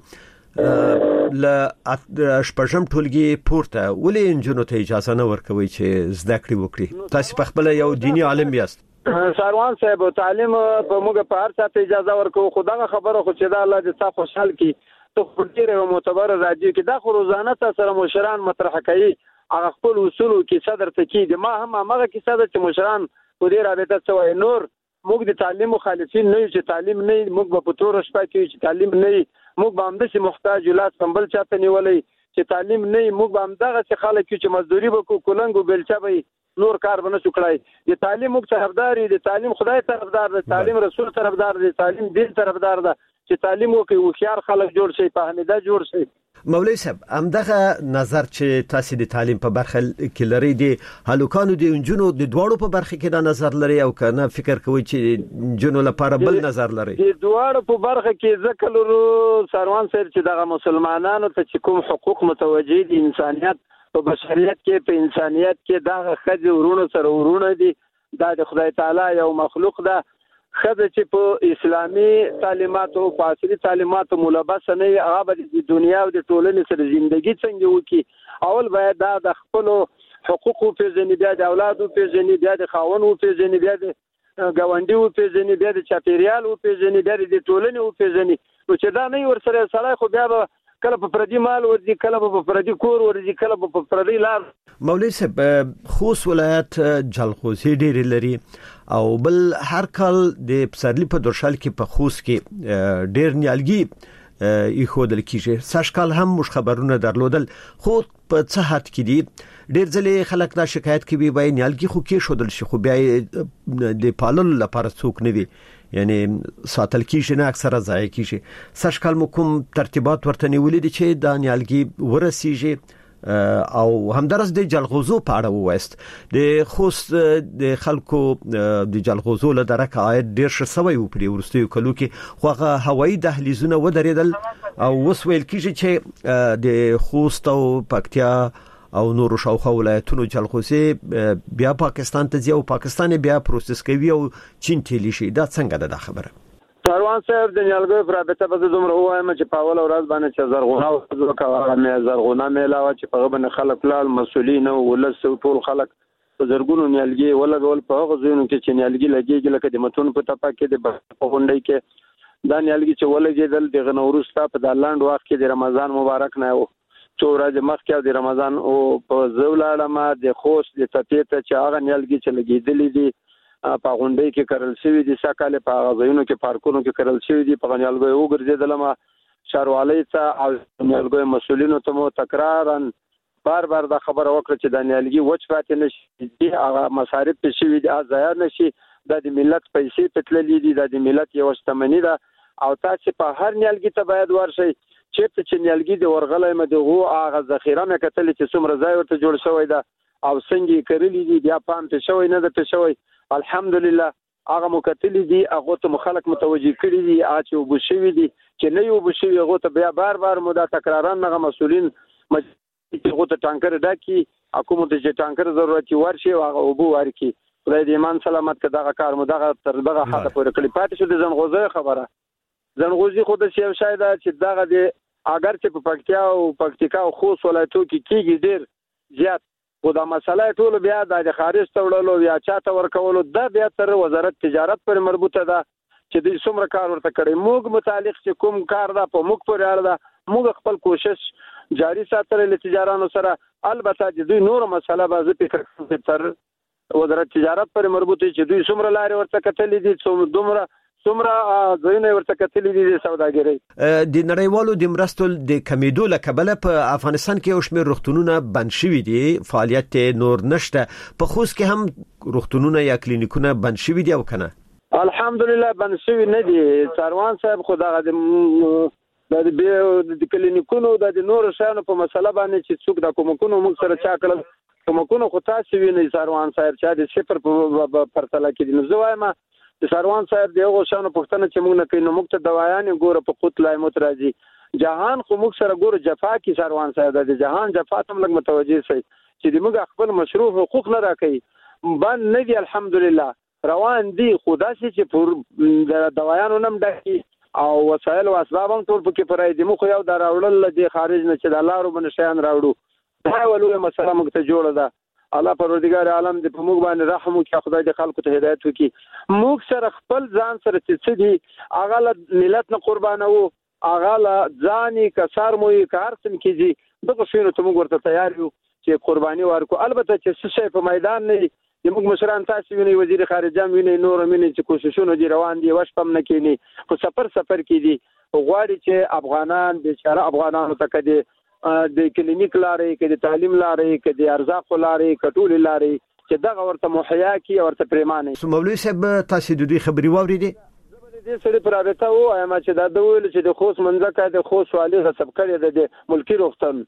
ل شپږم ټولګي پورته ولې انجنونو ته اجازه نه ورکوي چې زده کړې وکړي تاسو په خپل یو دینی عالم یاست ساروان صاحب تعلیم په موږ په هر څه اجازه ورکو، خدای خبره خو چې دا الله دې تا خوشحال کی ته ډیره معتبر راځي کې دا خو روزانه تاسو سره مشران مطرح کوي، هغه خپل اصول کې صدر تکي دي. ما هم هغه کې صدر چې مشران په دې رابطه څوای نور موږ د تعلیم مخالفین نه یو چې تعلیم نه موږ په تور شپه کې چې تعلیم نه موږ به هم د محتاج ولات سمبل چاته نیولې چې تعلیم نه موږ به هم دغه څه خلک چې مزدوري وکړو کولنګو بلچا به نور کار بنه شکړای. د تعلیم موږ طرفدار دي، تعلیم خدای طرفدار دي، تعلیم رسول طرفدار دي، تعلیم دین طرفدار ده چې تعلیم وکړي او خيار خلک جوړ شي، فهمیده جوړ شي. مولوی صاحب همدغه نظر چې تاسو د تعلیم په برخه کې لري دي هلوکانو د انجونو د دواړو په برخه کې دا نظر لري او کنه فکر کوي چې انجونو لپاره بل نظر لري؟ د دواړو په برخه کې ځکه لرو سروان صاحب چې دغه مسلمانانو ته چې کوم حقوق متوجي دي انسانيت په بشریت کې په انسانيت کې دا خځې ورونو سره ورونه دي، دا د خدای تعالی یو مخلوق ده. خځه چې په اسلامي تعلیماتو په عصري تعلیماتو ملبس نه هغه د دنیا او د ټولنې سره ژوندۍ څنګه وکي، اول باید دا د خپل حقوقو په ځنې بیا د اولادو په ځنې بیا د خاونو په ځنې بیا د ګاونډیو په ځنې بیا د چاپیریال په ځنې بیا د ټولنې په ځنې، نو چې دا نه ورسره سړی خو بیا به کله په پردي مال ورځي، کله په پردي کور ورځي، کله په پردي لار. مولوی صاحب خوست ولایت جلغوزي ډېر لري او بل هر کال د پسرلی په درشل کې په خوست کې ډېر نیالګي ای خودل کیږي. سږ کال هم مش خبرونه درلودل، خو په څه حد کې دي ډېر ځلې خلک دا شکایت کوي وای نیالګي خو کې شودل شي خو بیا د پالل لپاره څوک نه وي، یعنی ساتل کیږي نه اکثره ځای کیږي. سږ کال مو کوم ترتیبات ورته نیولې دي چې دا نیالګي ورسیږي او همدارس د جلغوزو په اړه وایست د خوست د خلکو د جلغوزو له درکه عاید ډیر شوی و په ورستیو کلو کې خو هغه هوایي دهلیزونه ودرېدل او وسویل کیږي چې د خوست او پکتیا او نورو شاوخوا ولایتونو جلغوزي بیا پاکستان ته ځي او پاکستان بیا پروسس کوي او چین تیلی شي. دا څنګه ده خبره؟ سروان صاحب د نیالګیو په رابطه به دومره وایم چې په اول ورځ باندې چې زرغونه او زرغونه مې زرغونه مې لاوه چې په غبن خلک لال مسولین او ولس ټول خلک په زرګونو نیالګي ولګول په هغه ځینو کې چې نیالګي لګيږي لکه د متون په ټاپه کې د غونډۍ کې دا نیالګي چې ولګېدل د غنورستا په د لاند وخت کې د رمضان مبارک نه و څو ورځې مخکې د رمضان او په زولاړه د خوست د تپیته چې هغه نیالګي چې لګېدلې دي په غونډۍ کې کرل شوی دي، سکاله په غزيونو کې پارکونو کې کرل شوی دي، په نیالګي وګرځیدل ما شاروالۍ ته او نیالګي مسولینو ته مو تکرارن بار بار دا خبره وکړه چې د نیالګي وچ پاتې نشي، هغه مصارف په شوی دي ځای نشي، د ملت پیسې پټللې دي، د ملت یو شتمنۍ ده او تاسو په هر نیالګي ته باید ورشئ چې چې نیالګي د ورغلې مدغو هغه ذخیره مې کتل چې څومره ځای ورته جوړ شوی ده او څنګه کړلې دي بیا پام ته شوی نه ده شوی. الحمدلله هغه مکتلی دي هغه ته مخالک متوجي کړی دي چې وبشوي دي چې نه یو بشوي هغه ته بیا بار بار مو دا تکراران نه مسولین هغه ته ټانکر ډاکي حکومت چې ټانکر ضرورت ورشي هغه وبو ورکی خدای دې ایمان سلامت کړه دغه کار مو دغه تر دغه حد پورې کړی پاتې شو. د زنغوزي خبره زنغوزي خود شي شاید چې دغه د اگر چې په پکتیا او پکتیکا او خوست ولایتو کې کیږي ډیر زیات خو دا مسله ټول بیا د خارج ته وړلو یا چاته ورکولو دا بیا تر وزارت تجارت پر مربوطه ده چې د څومره کار ورته کړی موږ متعلق چې کوم کار ده په موږ پورې اړه ده موږ خپل کوشش جاری ساتل له تجارانو سره. البته د دوی نور مسله به زه فکر کوم تر وزارت تجارت پر مربوطه چې دوی څومره لارې ورته کتلې دي څومره دومره څومره ځینې ورته کتلې دي د سوداګرۍ د نړیوالو د مرستو د کمیدو له کبله په افغانستان کې یو شمېر روغتونونه بند شوي دي، فعالیت نور نشته. په خوست کې هم روغتونونه یا کلینیکونه بند شوي دي او کنه؟ الحمدلله بند شوي نه دي سروان صاحب، خو دغه د د کلینیکونو د نور شانو په مسله باندې چې څوک د کومکونو موږ سره چا کړل کومکونو خو تاسو وینئ سروان صاحب چې د صفر په پرتله کې دي. نو زه وایم د سروان صاحب دغه شانو پښتنه چې موږ نه کینو موږ ته دوايان ګوره په قوت لای متراجي جهان خو موږ سره ګوره جفا کی سروان صاحب د جهان جفا تم لګ متوجي سي چې موږ خپل مشروع حقوق نه راکې باندې نه دي. الحمدلله روان دي خدا سي چې پر د دوايانو نم ډکی او وسایل او اسباب هم ټول پکې پرای دي. مخ یو دا راوړل دي خارج نه چې د الله رب نشان راوړو دا ولوله مسله موږ ته جوړه ده الله پروردگار عالم دې په موږ باندې رحم وکړي، خدای دې خلکو ته هدایت وکړي. موږ سره خپل ځان سره چې دي هغه له ملت نه قربانو، هغه له ځاني کسر مو کار سم کیږي دغه شنو ته موږ ورته تیار یو چې قرباني ورکو. البته چې څه شي په میدان نه موږ مشران تاسو ویني، وزیر خارجه ویني، نور ویني چې کوششونه دي روان دي، وش پم نه کینی خو سفر سفر کې دي. غواړي چې افغانان بیچاره افغانانو ته کدي د کلینیک لارې، کدي تعلیم لارې، کدي ارزاق لارې، کټول لارې چې دغه ورته مهیا کی او ورته پریمانه. مولوی صاحب تاسو د دې خبري واوریدي؟ دې سړي پر رابطه و ایم چې دا د ویل چې د خوست منځکه د خوست والی غصب کړی د ملکی روغتون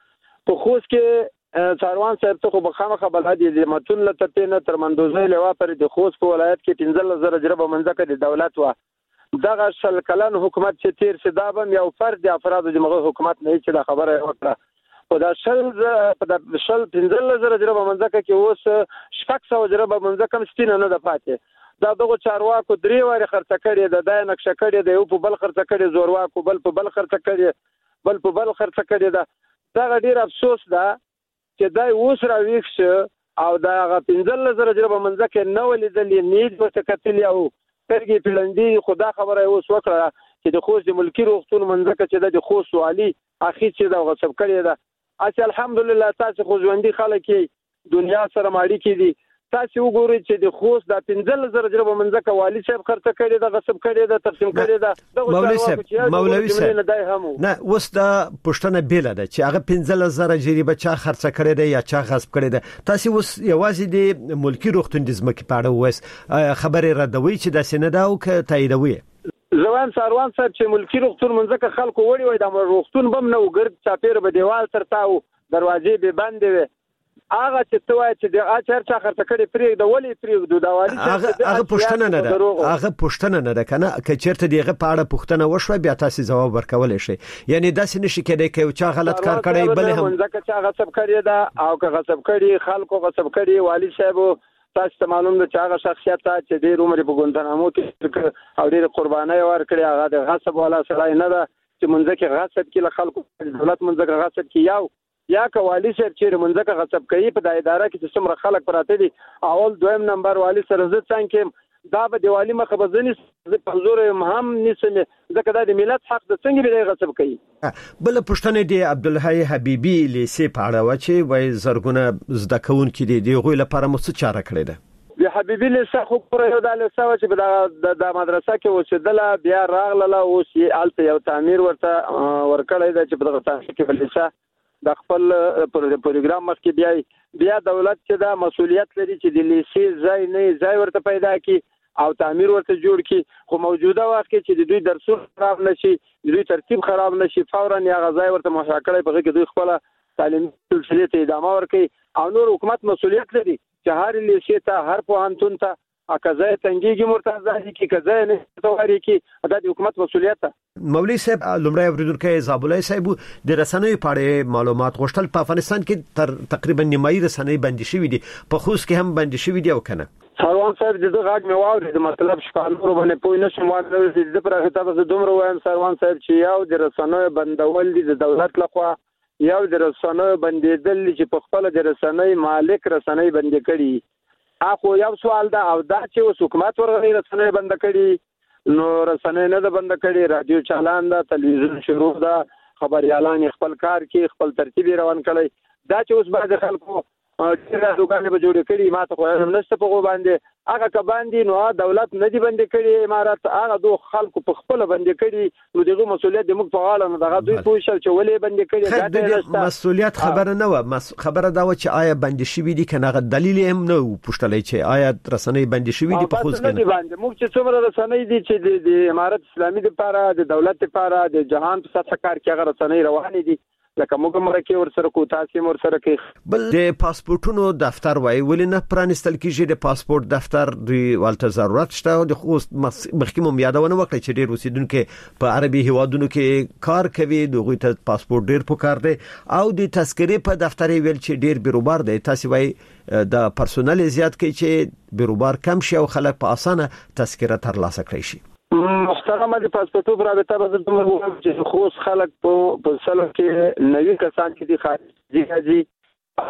په خوست کې څاروان صاحب ته خو بخامه بلد دي متون لته نه تر مندوزه لوا پر د خوست په ولایت کې پنځه زره جربه منځکه د دولت و دغه شل کلن حکومت چې تیر سدابم یو فرد افراد د مغه حکومت نه چې دا خبره وکړه په دا شل په دا شل پنځه زره جربه منځکه کې اوس شپږ سوه جربه منځکه مستینه نه د پاتې دا دغه چارواکو درې واره خرڅ کړي د دای نقشه کړي د یو په بل خرڅ کړي زورواکو بل په بل خرڅ کړي بل په بل خرڅ کړي دا دا ډیر افسوس ده چې دای اوس راویښ شو او دا غ پنځه زره جربه منځکه نه ولیدلې نید ورته کتل یو ترګي پلندې خدا خبره اوس وکړه چې د خوست د ملکی روغتون منځکه چې د خوست والی اخی چې دا غصب کړی دا اصل الحمدلله تاسو خو ژوندۍ خلک دنیا سره ماړي کې دي تاسو وګورئ چې د خوست د پنځه زره جربه منځکه والی صاحب خرڅ کړی دا غصب کړی دا تقسیم کړی دا مولوی صاحب مولوی صاحب نه اوس دا پښتنه بیل ده چې هغه پنځه زره جریبه چا خرڅ کړی دی یا چا غصب کړی دی تاسو اوس یوازې د ملکی روغتون د ځمکې په اړه وایي خبره ردوي چې د سینه دا او ک تاییدوي زوان ساروان صاحب چې ملکی روغتون منځکه خلکو وړي وای د روغتون بم نه وګرد چاپیر به دیوال تر تاو دروازې به بندې وي هغه چې توای چې د اچر چا خرڅ کړي پرې د ولې پرې د داوالي هغه هغه پښتنه نه ده هغه پښتنه نه ده کنه که چیرته دیغه په اړه پښتنه وشوي بیا تاسو جواب ورکول شي یعنی داسې نشي کېدای چې چا غلط کار کړی بل هم ځکه چې غصب کړی دا او که غصب کړي خلکو غصب کړي والی صاحب تاسو ته معلوم ده چې هغه شخصیت چې ډیر عمر په ګوندنامو کې او ډیر قرباني ورکړي هغه د غصب ولا سړی نه ده چې منځکه غصب کې له خلکو دولت منځکه غصب کې یو یا کوالی صاحب چې منځکه غصب کوي په د اداره کې چې څومره خلک پراته دي اول دویم نمبر والی سره زه څنګه دا به دیوالی مخه بزنی ز په زور هم نسمه ځکه د ملت حق د څنګه به غصب کوي. بل پښتنه دی عبدالحی حبیبی لیسې پاړه و چې وای زرګونه زده کون کې دی غوې لپاره مو څه چاره کړې ده د حبیبی لیسې خو پر یو د لیسې چې د د مدرسه کې اوسېدله بیا راغله اوس یې الته یو تعمیر ورته ورکړی دی چې په دغه تاسو کې لیسې د خپل پروګرام مخکې بیا بیا دولت چې دا مسولیت لري چې د لیسې ځای نه ځای ورته پیدا کی او تعمیر ورته جوړ کی خو موجوده وخت کې چې د دوی درسونه خراب نشي د دوی ترتیب خراب نشي فورا یا غځای ورته مشاکله په کې دوی خپل تعلیم سلسله ته ادامه ورکړي او نور حکومت مسولیت لري چې هر لیسې ته هر پوهنتون ته اکزای تنګيږي مرتضی کی کزای نه تواري کی د حکومت مسولیت ده. مولوی صاحب لومړی اوریدونکو زابولای صاحب د رسنوي پاړې معلومات غوښتل په افغانستان کې تر تقریبا نیمایي رسنۍ بندي شوې دي په خوست کې هم بندي شوې دي او کنه ساروان صاحب دغه غاګ مې واوري د مطلب شپانور باندې پوه نه شم واوري د پر هغه تاسو دومره وایم ساروان صاحب چې یو د رسنوي بندول دي د دولت لخوا یو د رسنوي بندیدل چې په خپل د رسنوي مالک رسنوي بندي کړي اخو یو سوال دا او دا چې حکومت ورغی رسنۍ بند کړي نو رسنۍ نه ده بند کړي رادیو چالان ده تلویزیون شروع ده خبريالان خپل کار کې خپل ترتیب روان کړي دا چې اوس بعد خلکو چې راځوګانې به جوړ کړي ماته خو هم نشته په باندې هغه ک باندې نو دولت نه دی بند کړي امارات هغه دوه خلکو په خپل بند کړي نو دغه مسولیت د موږ په غاړه نه دغه دوی پوه شل چې ولې بند کړي دا مسولیت خبره نه و خبره دا و چې آیا بند شوی دي کنه دلیل هم نه پوښتلای چې آیا رسنۍ بند شوی دي په خوځ کې باندې موږ چې څومره رسنۍ دي چې د امارات اسلامي لپاره د دولت لپاره د جهان په سطح کار کې هغه رسنۍ روانې دي لکه موږ مرکه ورسره کو تاسو ورسره کې بل د پاسپورتونو دفتر وای ولنه پرانستل کیږي د پاسپورت دفتر د والته ضرورت شته د خوست مخکمه یادونه وکړي چې ډیر اوسیدونکو په عربي هوادونو کې کار کوي دغه ته پاسپورت ډیر پکار دی او د تذکرې په دفتر ویل چې ډیر بیروبار دی تاسو وای د پرسونل زیات کوي چې بیروبار کم شي او خلک په اسانه تذکره ترلاسه کړي شي محترمه د پاسپورتو رابطه به د موږ چې خوست خلک په په سلو کې نوي کسان چې دي خارجي راځي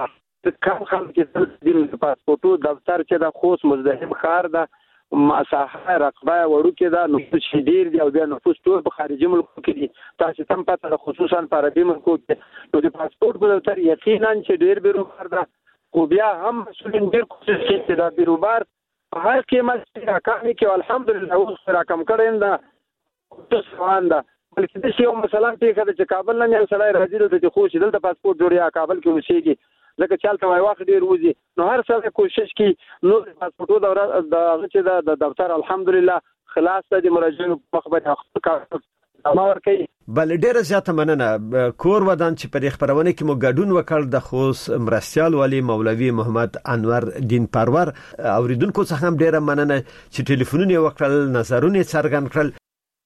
کم خلک د پاسپورتو دفتر چې د خوست مزدحم ښار ده مساحه رقبه وړو کې دا نفوس ډیر دی او بیا نفوس ټول په خارجي ملکو کې دي تاسو تم پته خصوصا په عربي ملکو کې نو د پاسپورت په دفتر یقینا چې ډیر بیروبار ده خو بیا هم مسؤلین ډیر کوشش کوي چې دا بیروبار په هر قیمت راکامي کې الحمدلله اوس راکم کړي دا څه ده بلکې د یو مثلا پیښه ده چې کابل نه یو سړی راځي دلته خو چې دلته پاسپورت جوړیا کابل کې اوسېږي ځکه چې هلته وای وخت ډېر وځي نو هر سړی کوشش کوي نو د پاسپورټو دوره د هغه چې د دفتر الحمدلله خلاص ته د مراجعینو په خبره حق ما ورکوي. بل ډیره زیاته مننه کور ودان چې په خبرونه کې مو ګډون وکړ د خوست مرستيال والی مولوي محمد انور دین پرور اوریدونکو څخه هم ډیره مننه چې ټلیفونونه وکړل نظرونه څرګند کړل.